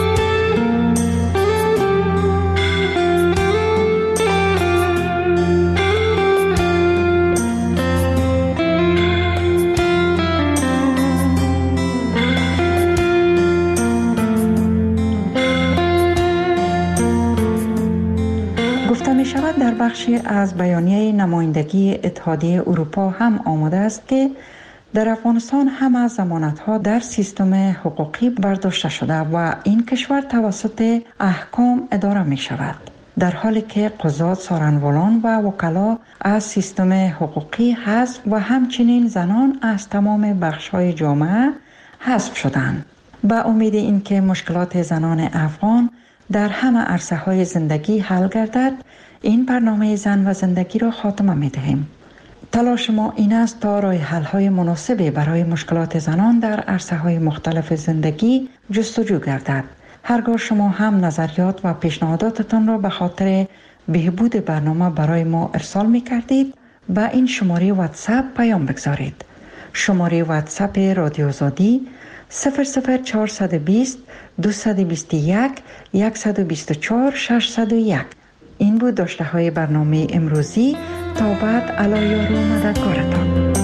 در بخشی از بیانیه نمایندگی اتحادیه اروپا هم آمده است که در افغانستان همه ضمانت‌ها در سیستم حقوقی برداشته شده و این کشور توسط احکام اداره می شود، در حالی که قضات، سارنوالان و وکلا از سیستم حقوقی حذف و همچنین زنان از تمام بخش‌های جامعه حذف شدند. با امید اینکه مشکلات زنان افغان در همه عرصه‌های زندگی حل گردد، این برنامه زن و زندگی را خاتمه می دهیم. تلاش ما این است تا راه حل‌های مناسبی برای مشکلات زنان در عرصه‌های مختلف زندگی جستجو گردد. هرگاه شما هم نظریات و پیشنهاداتتان را به خاطر بهبود برنامه برای ما ارسال می کردید، با این شماره واتساپ پیام بگذارید. شماره واتساپ رادیو آزادی صفر صفر چهارصد و بیست دویست و بیست و یک صد و بیست و چهار ششصد و یک. این بود داشته های برنامه امروزی. تا بعد، علی یار و مددگارتان.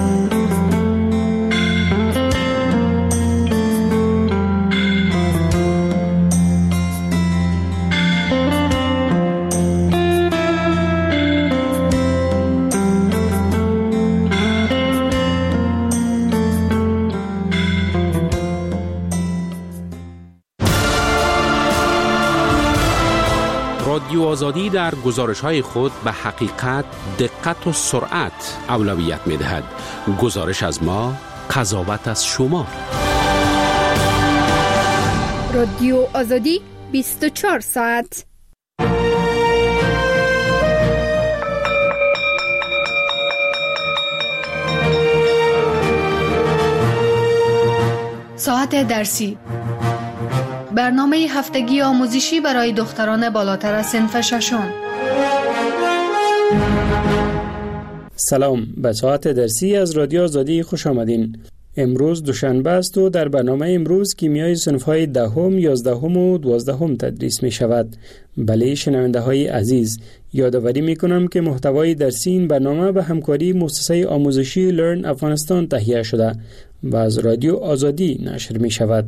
رادیو آزادی در گزارش‌های خود به حقیقت، دقت و سرعت اولویت می‌دهد. گزارش از ما، قضاوت از شما. رادیو آزادی بیست و چهار ساعت. ساعت درسی، برنامه هفتگی آموزشی برای دختران بالاتر از صنف ششم. سلام، به ساعت درسی از رادیو آزادی خوش آمدین. امروز دوشنبه است و در برنامه امروز کیمیای صنف‌های دهم، یازدهم و دوازدهم تدریس می شود. بله شنونده های عزیز، یادآوری می کنم که محتوای درسی این برنامه به همکاری مؤسسه آموزشی لرن افغانستان تهیه شده و از رادیو آزادی نشر می شود.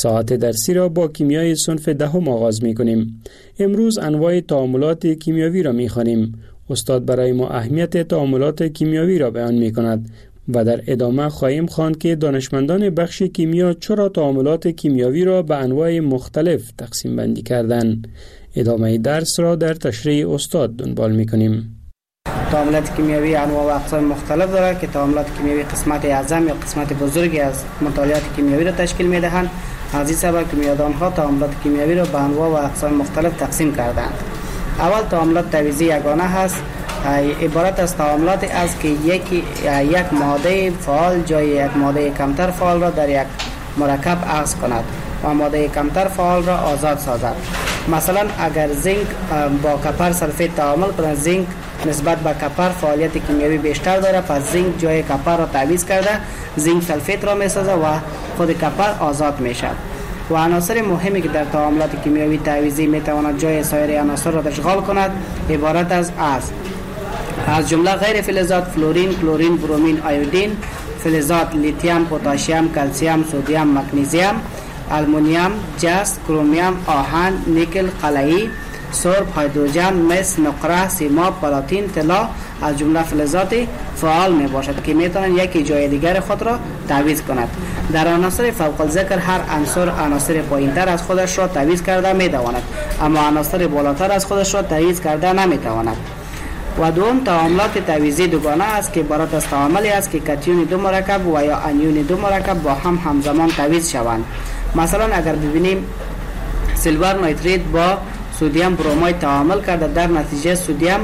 ساعت درسی را با کیمیای صنف دهم آغاز می کنیم. امروز انواع تعاملات کیمیاوی را می خوانیم. استاد برای ما اهمیت تعاملات کیمیاوی را بیان می کند و در ادامه خواهیم خواند که دانشمندان بخش کیمیا چرا تعاملات کیمیاوی را به انواع مختلف تقسیم بندی کردند. ادامه درس را در تشریح استاد دنبال می کنیم. تعاملات کیمیاوی انواع و اقسام مختلف دارد که تعاملات کیمیاوی قسمت اعظم یا قسمت بزرگی از مطالعات کیمیاوی را تشکیل می دهند. از این سبب کیمیادان ها تعاملات کیمیاوی را به انواع و اقسام مختلف تقسیم کردند. اول تعاملات تعویضی یگانه هست. عبارت از تعاملات است که یکی یک ماده فعال جای یک ماده کمتر فعال را در یک مرکب عوض کند و ماده کمتر فعال را آزاد سازد. مثلا اگر زینک با کپر سلفیت تعامل کند، زینک نسبت به کپر فعالیت کیمیاوی بیشتر داره، پس زینک جای کپر را تعویض کرده زینک سلفیت را میسازه و خود کپر آزاد میشه. و عناصر مهمی که در تعاملات کیمیاوی تعویضی میتواند جای سایر عناصر را اشغال کند عبارت از است از جمله غیر فلزات فلورین، کلورین، برومین، آیودین، فلزات لیتیوم، پتاسیم، کلسیم، سدیم، مگنیزیم، آلومینیوم، جست، کرومیوم، آهن، نیکل، قلعی، سرب، هیدروژن، مس، نقره، سیماب، پلاتین، طلا از جمله فلزات فعال می باشد که می توانند یکی جای دیگر خود را تعویض کند. در عناصر فوق الذکر هر عنصر عناصر پایینتر از خودش را تعویض کرده می تواند، اما عناصر بالاتر از خودش را تعویض کرده نمی تواند. و دوم تعاملات تعویضی دوگانه است که عبارت از تعاملی است که کاتیون دو مرکب و یا انیون دو مرکب با هم همزمان تعویض شوند. مثلا اگر ببینیم سیلور نیتریت با سدیم برومید تعامل کرده، در نتیجه سدیم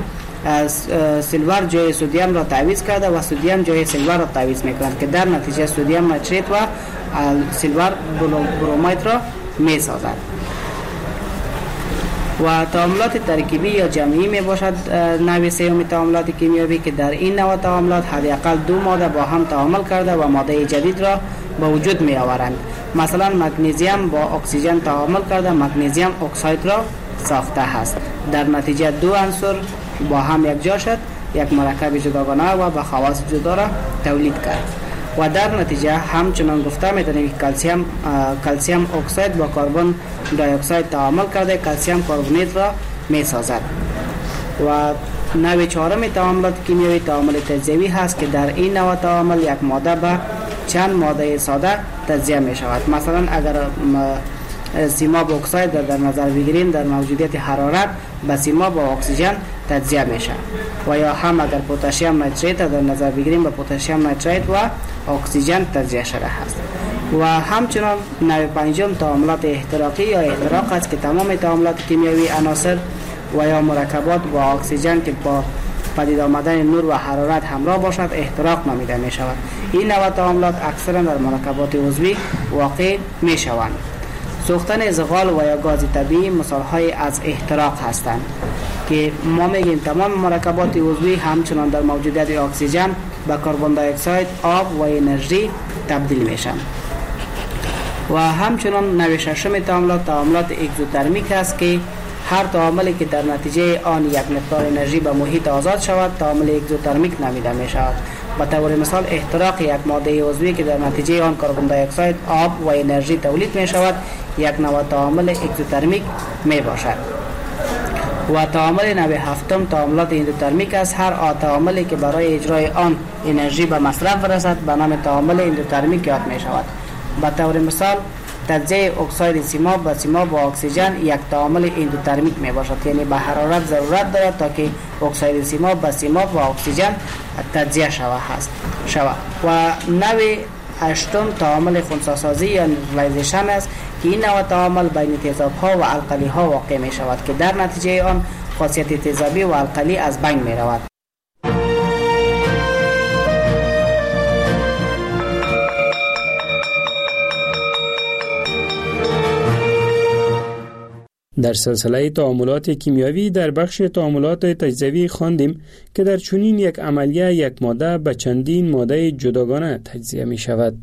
سیلور جای سدیم را تعویض کرده و سدیم جای سیلور را تعویض میکنند که در نتیجه سدیم نیتریت و سیلور برومید را میسازد. و تعاملات ترکیبی یا جمعی می باشد نوع سوم تعاملات کیمیاوی که در این نوع تعاملات حداقل دو ماده با هم تعامل کرده و ماده جدید را به وجود می آورند. مثلا مگنیزیم با اکسیژن تعامل کرده مگنیزیم اکساید را ساخته است. در نتیجه دو عنصر با هم یک جا شد، یک مرکب جداگانه و با خواص جدا را تولید کرد. و در نتیجه همچنان گفته میتونیم که کلسیم کلسیم اکساید با کربن دی اکساید تعامل کرده کلسیم کربونیت را میسازد. و نوع چهارم تعاملات کیمیاوی تعامل تجزیوی هست که در این نوع تعامل یک ماده به چند ماده ساده تجزیه می شود. مثلا اگر سیماب اکساید در نظر بگیریم در موجودیت حرارت به سیماب با اکسیژن تجزیه میشه. و یا هم اگر پتاسیم نیتریت در نظر بگیریم به پتاسیم نیتریت و اکسیژن تجزیه شده است. و همچنان نوع پنجم تعاملات احتراقی یا احتراق است که تمام تعاملات کیمیاوی عناصر و یا مرکبات با اکسیژن که با پدید آمدن نور و حرارت همراه باشد احتراق نامیده می شود. این نوع تعاملات اکثرا در مرکبات عضوی واقع می شوند. سوختن زغال و یا گاز طبیعی مثال‌های از احتراق هستند که ما میگیم تمام مرکبات عضوی همچنان در موجودیت اکسیژن به کربن دی اکساید، آب و انرژی تبدیل میشن. و همچنان نوع ششم تعاملات تعاملات اگزوترمیک است که هر تعاملی که در نتیجه آن یک مقدار انرژی به محیط آزاد شود تعامل اگزوترمیک نامیده می شود. به طور مثال احتراق یک ماده عضوی که در نتیجه آن کربن دی اکساید، آب و انرژی تولید می شود یک نوع تعامل اگزوترمیک می باشد. و تعامل نوع هفتم تعاملات اندوترمیک است. هر تعاملی که برای اجرای آن انرژی به مصرف برسد به نام تعامل اندوترمیک یاد می شود. به طور مثال تجزیه اکساید سیماب با سیماب با اکسیژن یک تعامل اندوترمیک می باشد، یعنی به حرارت ضرورت دارد تا که اکساید سیماب با سیماب با اکسیژن تجزیه شود هست شود. و نوع هشتم تعامل خنثی‌سازی یا نیوترالایزیشن است که این نوع تعامل بین تیزاب‌ها و القلی‌ها واقع می شود که در نتیجه آن خاصیت تیزابی و القلی از بین می رود. در سلسله تعاملات کیمیاوی در بخش تعاملات تجزیوی خواندیم که در چنین یک عملیه یک ماده به چندین ماده جداگانه تجزیه می شود.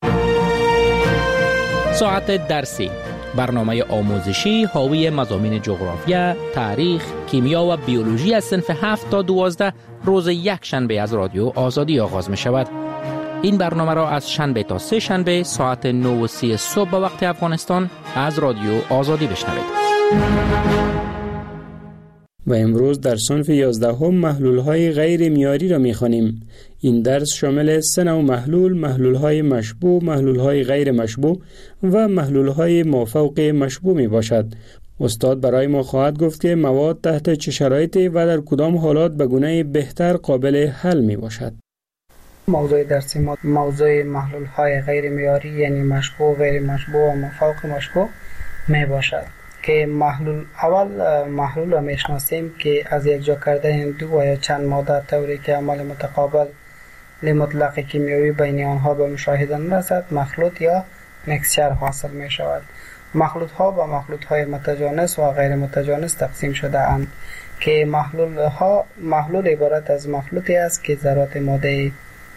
ساعت درسی، برنامه آموزشی حاوی مضامین جغرافیا، تاریخ، کیمیا و بیولوژی از صنف هفت تا دوازده روز یک شنبه از رادیو آزادی آغاز می شود. این برنامه را از شنبه تا سه شنبه ساعت نه و سی صبح به وقت افغانستان از رادیو آزادی بشنوید. و امروز در صنف یازدهم محلول‌های غیر معیاری را می‌خوانیم. این درس شامل سه نوع محلول، محلول‌های مشبوع، محلول‌های غیر مشبوع و محلول‌های مافوق مشبوع میباشد. استاد برای ما خواهد گفت که مواد تحت چه شرایطی و در کدام حالات به گونه بهتر قابل حل میباشد. موضوع درسی ما موضوع محلول‌های غیر معیاری یعنی مشبوع، غیر مشبوع و مافوق مشبوع میباشد. که محلول اول محلول را میشناسیم که از یک جا کردن دو و یا چند ماده طوری که عمل متقابل مطلق کیمیایی بین آنها به مشاهده نرسد مخلوط یا مکسچر حاصل می شود. مخلوط ها به مخلوط های متجانس و غیر متجانس تقسیم شده اند که محلول ها محلول عبارت از مخلوطی است که ذرات ماده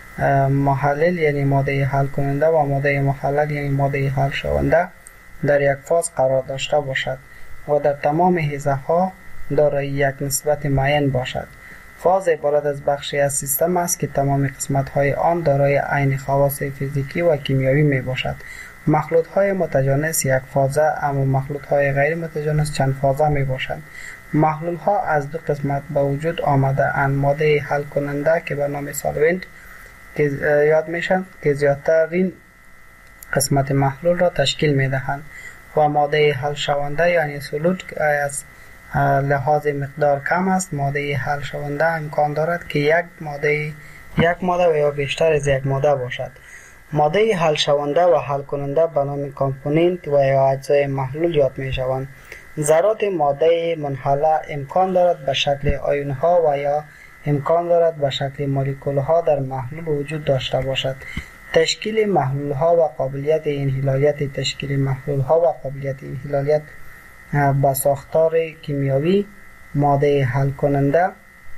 محلل یعنی ماده حل کننده و ماده محلل یعنی ماده حل شونده در یک فاز قرار داشته باشد و در تمام حیزه ها دارای یک نسبت معین باشد. فاز عبارت از بخشی از سیستم است که تمام قسمت های آن دارای عین خواص فیزیکی و کیمیایی می باشد. مخلوط های متجانس یک فازه اما مخلوط های غیر متجانس چند فازه می باشند. محلول ها از دو قسمت به وجود آمده اند: ماده حل کننده که به نام سالونت که یاد میشن که زیادترین قسمت محلول را تشکیل می دهند و ماده حل شونده یعنی سولوت که از لحاظ مقدار کم است. ماده حل شونده امکان دارد که یک ماده یک ماده و یا بیشتر از یک ماده باشد. ماده حل شونده و حل کننده به نام کامپوننت و یا اجزای محلول یاد می شوند. ذرات ماده منحله امکان دارد به شکل آیون ها و یا امکان دارد به شکل مولکول ها در محلول وجود داشته باشد. تشکیل محلول ها و قابلیت انحلالیت تشکیل محلول ها و قابلیت انحلالیت با ساختار کیمیایی ماده حل کننده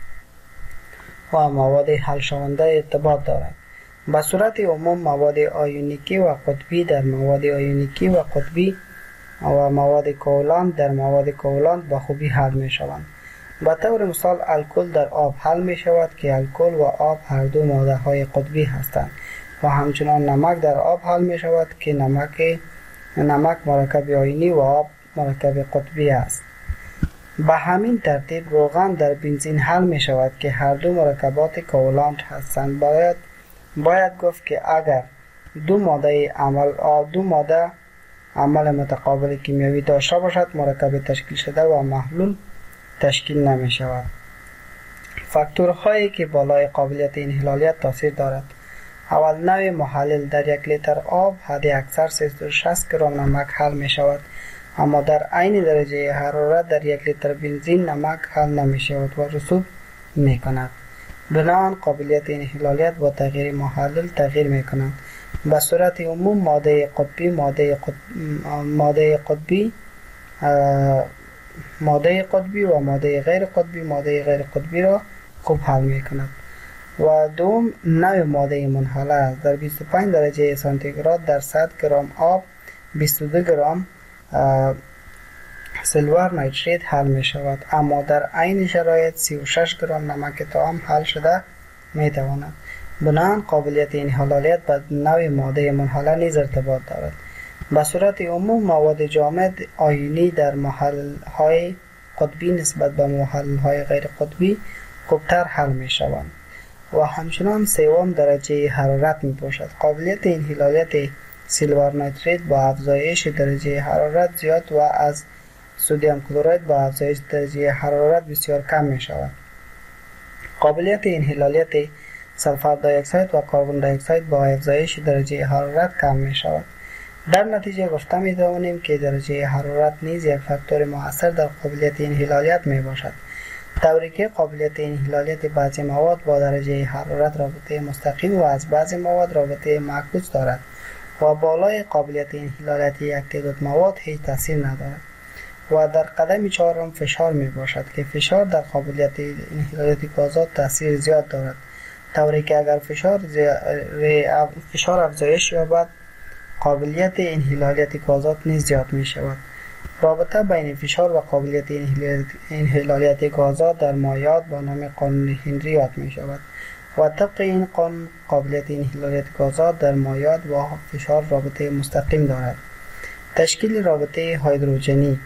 و مواد حل شونده ارتباط دارد. به صورت عموم مواد آیونیکی و قطبی در مواد آیونیکی و قطبی و مواد کوولانت در مواد کوولانت به خوبی حل می شوند. به طور مثال الکل در آب حل می شود که الکل و آب هر دو ماده های قطبی هستند و همچنان نمک در آب حل می شود که نمک نمک مرکب آیونی و آب مرکب قطبی است. به همین ترتیب روغن در بنزین حل می شود که هر دو مرکبات کوولانت هستند. باید باید گفت که اگر دو ماده عمل دو ماده عمل متقابل کیمیایی داشته باشد مرکب تشکیل شده و محلول تشکیل نمی شود. فاکتورهایی که بالای قابلیت انحلالیت تاثیر دارد: اول، نوع محلل در یک لیتر آب حد اکثر سیصد و شصت گرم نمک حل می شود اما در عین درجه حرارت در یک لیتر بنزین نمک حل نمی شود و رسوب می کند. بنابراین قابلیت انحلالیت با تغییر محلل تغییر می کند. به صورت عموم ماده قطبی ماده قطب... ماده قطبی ماده قطبی و ماده غیر قطبی ماده غیر قطبی را خوب حل می کند. و دوم، نوع ماده منحله است. در بیست و پنج درجه سانتیگراد در صد گرم آب بیست و دو گرم سیلور نایتریت حل می شود اما در عین شرایط سی و شش گرم نمک طعام حل شده می تواند. بنابراین قابلیت انحلالیت به نوع ماده منحله نیز ارتباط دارد. به صورت عموم مواد جامد آیونی در محلل های قطبی نسبت به محلل های غیر قطبی خوبتر حل می شوند و همچنان سوم درجه حرارت می باشد. قابلیت انحلالیت سیلور نایتریت با افزایش درجه حرارت زیاد و از سدیم کلراید با افزایش درجه حرارت بسیار کم می شود. قابلیت انحلالیت سلفر دی اکساید و کربن دی اکساید با افزایش درجه حرارت کم می شود. در نتیجه گفته می توانیم که درجه حرارت نیز یک فاکتور مؤثر در قابلیت انحلالیت می باشد، طوری که قابلیت انحلالیت بعضی مواد با درجه حرارت رابطه مستقیم و از بعضی مواد رابطه معکوس دارد و بالای قابلیت انحلالیت یک تعداد مواد هیچ تاثیر ندارد. و در قدم چهارم فشار می باشد که فشار در قابلیت انحلالیت گازات تاثیر زیاد دارد، طوری که اگر فشار فشار افزایش یابد قابلیت انحلالیت گازات نیز زیاد می شود. رابطه بین فشار و قابلیت انحلالیت گازات در مایعات با نام قانون هنری یاد می شود. و طبق این قانون قابلیت انحلال گازات در مایعات با فشار رابطه مستقیم دارد. تشکیل رابطه هیدروژنی: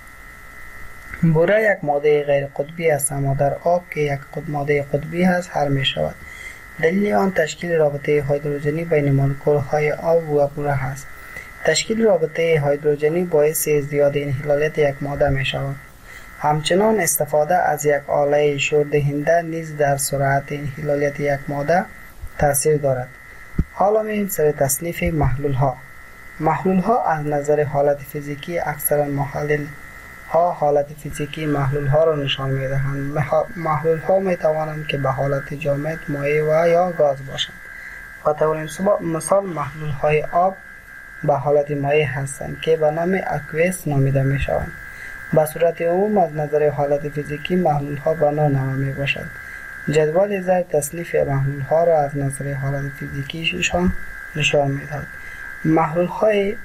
بوره یک ماده غیر قطبی است اما در آب که یک ماده قطبی است حل می شود. دلیل آن تشکیل رابطه هیدروژنی بین مولکول های آب و بوره است. تشکیل رابطه هیدروژنی باعث ازدیاد انحلالیت یک ماده می شود. همچنان استفاده از یک آله شوردهنده نیز در سرعت انحلالیت یک ماده تاثیر دارد. حالا می‌ریم سر تصنیف محلول ها. محلول ها از نظر حالت فیزیکی اکثرا محلل ها حالت فیزیکی محلول ها را نشان می‌دهند. محلول ها می‌توانند که به حالت جامد، مایع و یا گاز باشند. به طور مثال محلول های آب به حالت مایع هستند که به نام اکویس نامیده می‌شوند. به صورت عموم از نظر حالت فیزیکی محلول ها به نوع نما می باشد. جدول زیر تصنیف محلول ها را از نظر حالت فیزیکیشان نشان می دهد. محلول های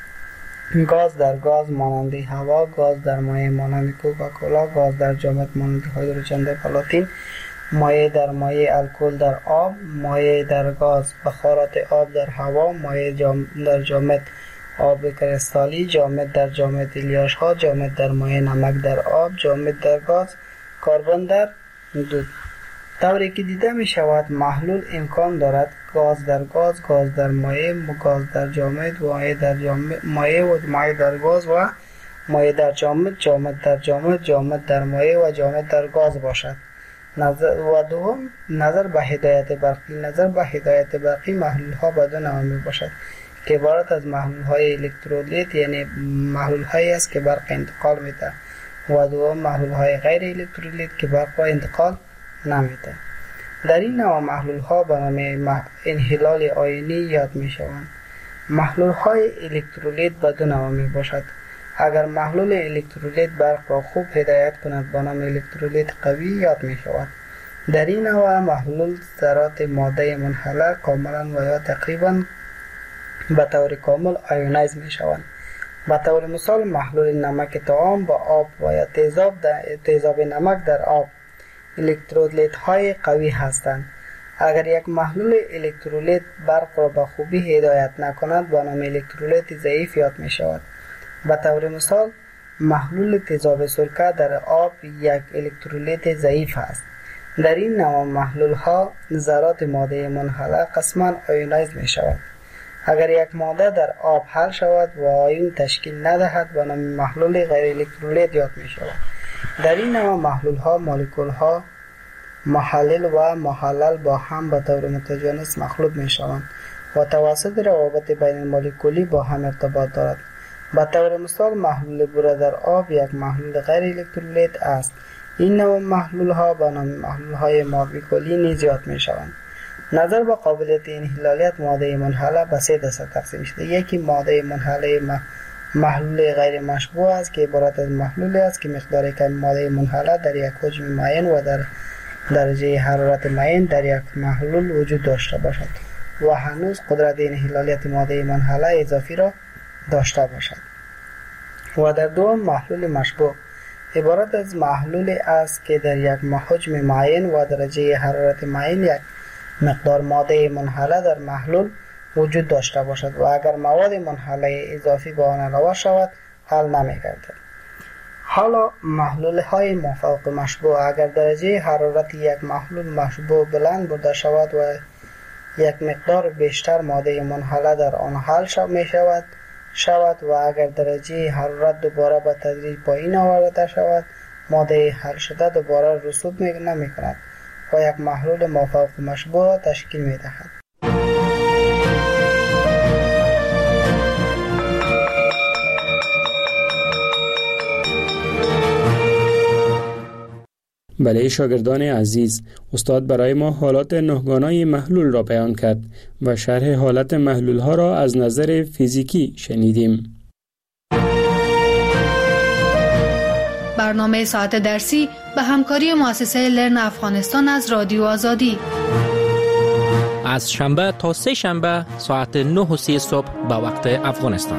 گاز در گاز مانند هوا، گاز در مایع مانند کوکاکولا، گاز در جامد مانند هیدروژن در پلاتین، مایع در مایع الکل در آب، مایع در گاز بخارات آب در هوا، مایع جام در جامد آب کریستالی، جامد در جامد الیاش ها، جامد در مایع نمک در آب، جامد در گاز، کربن در دود. طوری که دیده می شود محلول امکان دارد گاز در گاز، گاز در مایع، گاز در جامد، مایع در جامد، مایع و مایع در گاز و مایع در جامد، جامد در جامد، جامد در مایع و جامد در گاز باشد. نظر و دوم نظر به هدایت برقی. نظر به هدایت برقی محلول ها به دو نوع می باشد که عبارت از محلول های الکترولیت یعنی محلول هایی است که برق انتقال میده و دوم محلول های غیر الکترولیت که برق را انتقال نمیده. در این نوع محلول ها به نام انحلال آیونی یاد می شوند. محلول های الکترولیت به دو نوع می باشد. اگر محلول الکترولیت برق را خوب هدایت کند به نام الکترولیت قوی یاد می شود. در این نوع محلول ذرات ماده منحله کاملا و یا تقریبا به طور کامل آیونایز می شوند. به طور مثال محلول نمک طعام با آب و یا تیزاب تیزاب نمک در آب الکترولیت های قوی هستند. اگر یک محلول الکترولیت برق را به خوبی هدایت نکند به نام الکترولیت ضعیف یاد می شود. به طور مثال محلول تیزاب سرکه در آب یک الکترولیت ضعیف است. در این نوع محلول ها ذرات ماده منحله قسما آیونایز می شود. اگر یک ماده در آب حل شود و آیون تشکیل ندهد به نام محلول غیر الکترولیت یاد می شود. در این نوع محلول ها مولکول ها محلل و محلل با هم به طور متجانس مخلوط می شوند و توسط روابط بین مولکولی با هم ارتباط دارد. به طور مثال محلول بوره در آب یک محلول غیر الکترولیت است. این نوع محلول ها به نام محلول های مولکولی نیز یاد می شوند. نظر به قابلیت انحلالیت ماده منحله به سه دسته تقسیم شده. یکی ماده منحله محلول غیر مشبوع است که عبارت از محلولی است که مقدار کم ماده منحله در یک حجم معین و در درجه حرارت معین در یک محلول وجود داشته باشد و هنوز قدرت انحلالیت ماده منحله اضافی را داشته باشد. و در دوم محلول مشبوع عبارت از محلولی است که در یک حجم معین و درجه حرارت معین یک مقدار ماده منحله در محلول وجود داشته باشد و اگر مواد منحله اضافی به آن علاوه شود حل نمی‌گردد. حالا محلول های مافوق مشبوع اگر درجه حرارت یک محلول مشبوع بلند برده شود و یک مقدار بیشتر ماده منحله در آن حل شود می شود شود و اگر درجه حرارت دوباره به تدریج پایین آورده شود ماده حل شده دوباره رسوب نمی کند و یک محلول مافوق مشبوع تشکیل می دهد. بله شاگردان عزیز، استاد برای ما حالات نهگانای محلول را بیان کرد و شرح حالت محلول ها را از نظر فیزیکی شنیدیم. برنامه ساعت درسی به همکاری مؤسسه لرن افغانستان از رادیو آزادی از شنبه تا سه شنبه ساعت نه و سی صبح به وقت افغانستان.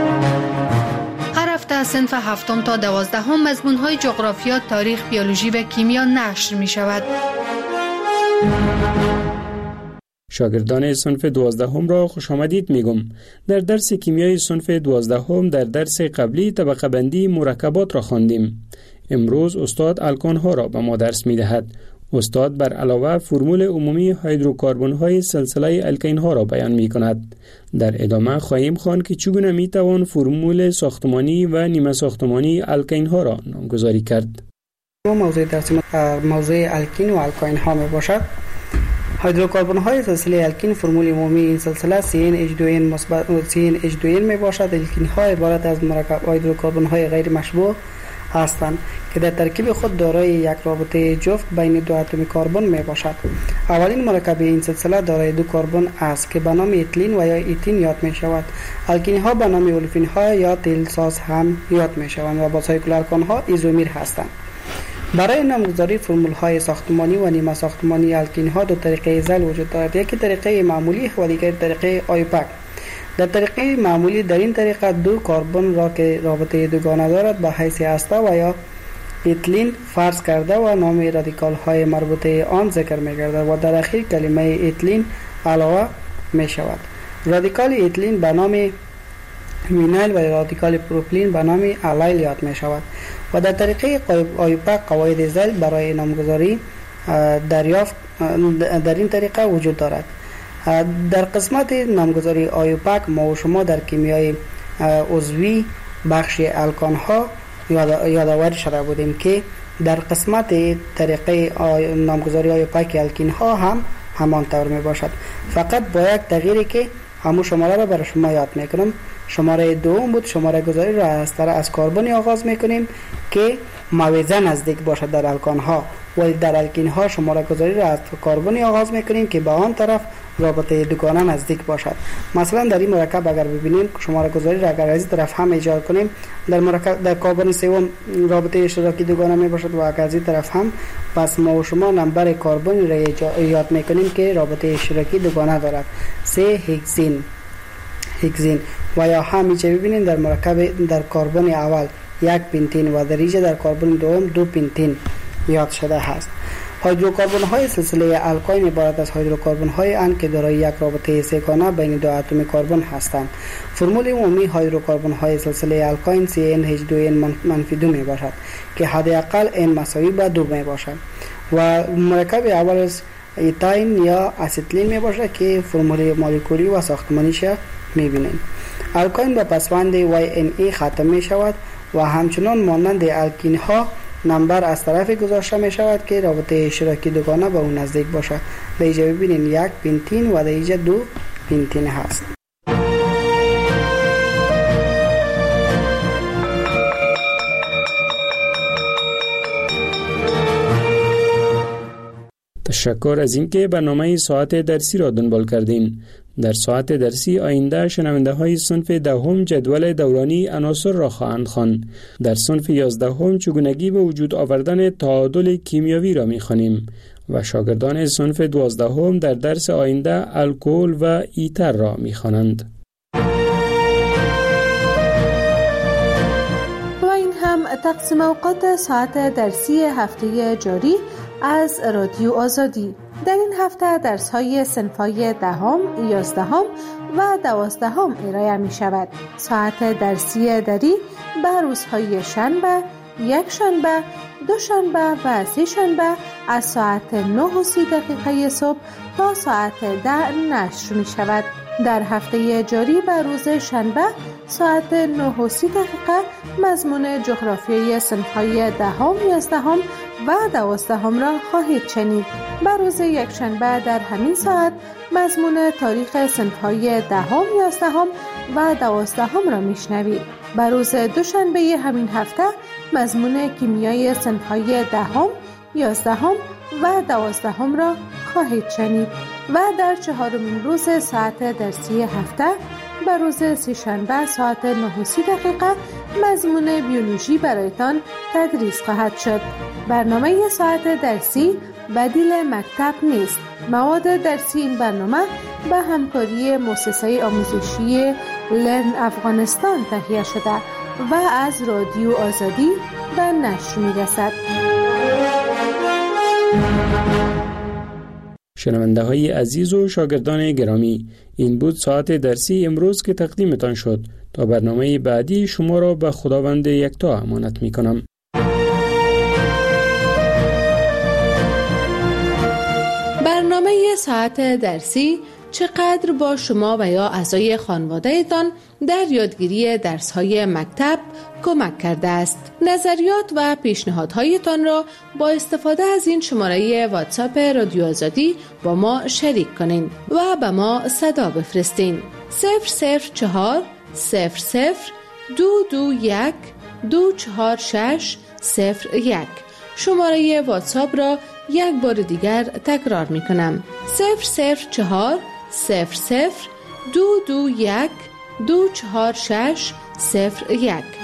از صنف هفتم تا دوازدهم مضمون‌های جغرافیا، تاریخ، بیولوژی و کیمیا نشر می شود. شاگردان صنف دوازدهم را خوش آمدید میگم. در درس کیمیای صنف دوازدهم در درس قبلی طبقه بندی مرکبات را خواندیم. امروز استاد الکان ها را به ما درس میدهد. استاد بر علاوه فرمول عمومی هیدروکاربن های سلسله الکین ها را بیان می کند. در ادامه خواهیم خواند که چگونه می توان فرمول ساختمانی و نیمه ساختمانی الکین ها را نامگذاری کرد. موضوع درس موضوع الکین و الکین ها می باشد. هیدروکاربن های سلسله الکین فرمول عمومی این سلسله سی ان اچ دو ان مثبت سی ان اچ دو ان می باشد. الکین ها عبارت از مرکب هیدروکاربن های غیر مشبوع هستند که در ترکیب خود دارای یک رابطه جفت بین دو اتم کربن می باشد. اولین مرکب این سلسله دارای دو کربن است که به نام اتیلین و یا ایتین یاد می شود. الکین ها به نام اولفین ها یا تیل ساز هم یاد می شوند و با سایکل الکان ها ایزومیر هستند. برای نامگذاری فرمول های ساختمانی و نیمه ساختمانی الکین ها دو طریقه زل وجود دارد. یکی طریقه معمولی و دیگر طریقه آیوپک. در طریقه معمولی در این طریقه دو کربن را که رابطه دوگانه دارد به حیث استا و یا اتیلین فرض کرده و نام رادیکال های مربوطه آن ذکر می گردد و در اخیر کلمه اتیلین علاوه می شود. رادیکال اتیلین به نام وینایل و رادیکال پروپیلین به نام الیل یاد می شود و در طریقه آیوپک قواعد زل برای نامگذاری دریافت در این طریقه وجود دارد. در قسمت نامگذاری آیوپک ما و شما در کیمیای عضوی بخش الکان ها یادآوری شده بودیم که در قسمت طریقه نامگذاری آیوپک الکین ها هم همان طور می باشد، فقط با یک تغییری که همون شماره را برای شما یاد میکنم. شماره دوم بود. شماره گذاری را از طرف از کربن آغاز میکنیم که موازه نزدیک باشد در الکان ها، ولی در الکین ها شماره گذاری را از کربن آغاز میکنیم که به آن طرف رابطه دوگانه نزدیک باشد. مثلا در این مرکب اگر ببینیم شماره گذاری را اگر از این طرف هم ایجاد کنیم در مرکب در کربن سوم رابطه اشتراکی دوگانه می باشد و اگر از این طرف هم، پس ما و شما نمبر کربن را یاد میکنیم که رابطه اشتراکی دوگانه دارد. سه هگزین هگزین و یا همیشه ببینیم در مرکب در کربن اول یک پنتین و در اینجا در کربن دوم دو پنتین یاد شده است. هیدروکاربن های سلسله الکین عبارت از هیدروکاربن های اند که دارای یک رابطه سه‌گانه بین دو اتم کربن هستند. فرمول عمومی هیدروکاربن های سلسله الکین سی ان اچ دو ان منفی دو می باشد که حداقل n مساوی به دو می باشد و مرکب اول از ایتاین یا استیلین می باشد که فرمول مولکولی و ساختمانیش می بینیم. الکین با پسوند وای ان ای ختم می شود و همچنان مانند الکین ها نمبر از طرف گذاشته می شود که رابطه اشتراکی دوگانه به اون نزدیک باشد. در اینجا ببینید یک پنتین و در اینجا دو پنتین هست. تشکر از اینکه برنامه ساعت درسی را دنبال کردین. در ساعت درسی آینده شنونده های صنف دهم جدول دورانی عناصر را خواهند خواند. در صنف یازدهم چگونگی به وجود آوردن تعادل کیمیایی را می‌خوانیم و شاگردان صنف دوازدهم در درس آینده الکل و ایتر را می‌خوانند. و این هم تقسیم اوقات ساعت درسی هفته جاری از رادیو آزادی. در این هفته درس‌های صنف‌های دهم، یازدهم و دوازدهم ارائه می شود. ساعت درسی دری به روزهای شنبه، یک شنبه، دو شنبه و سه شنبه از ساعت نه و سی دقیقه صبح تا ساعت ده نشر می شود. در هفته جاری به روز شنبه ساعت نه و سی دقیقه مضمون جغرافیای صنف‌های دهم، یازدهم و دوازدهم را خواهید شنید. به روز یکشنبه در همین ساعت مضمون تاریخ صنف‌های دهم، یازدهم و دوازدهم را میشنوید. به روز دوشنبه همین هفته مضمون کیمیای صنف‌های دهم، یازدهم و دوازدهم را خواهید شنید و در چهارمین روز ساعت درسی هفته به روز سه‌شنبه ساعت نه و سی دقیقه مضمون بیولوژی برایتان تدریس خواهد شد. برنامه ساعت درسی بدیل مکتب نیست. مواد درسی این برنامه به همکاری مؤسسه آموزشی لرن افغانستان تهیه شده و از رادیو آزادی به نشر می رسد. شنونده های عزیز و شاگردان گرامی، این بود ساعت درسی امروز که تقدیمتان شد. تا برنامه بعدی شما را به خداوند یکتا امانت می کنم. برنامه ساعت درسی چقدر با شما و یا اعضای خانواده تان در یادگیری درس‌های مکتب کمک کرده است. نظریات و پیشنهادهایتان را با استفاده از این شماره واتساپ رادیو آزادی با ما شریک کنین و به ما صدا بفرستین. صفر صفر چهار صفر صفر دو دو یک دو چهار شش صفر یک. شماره واتساپ را یک بار دیگر تکرار می کنم. صفر صفر چهار صفر صفر دو دو یک دو چهار شش صفر یک.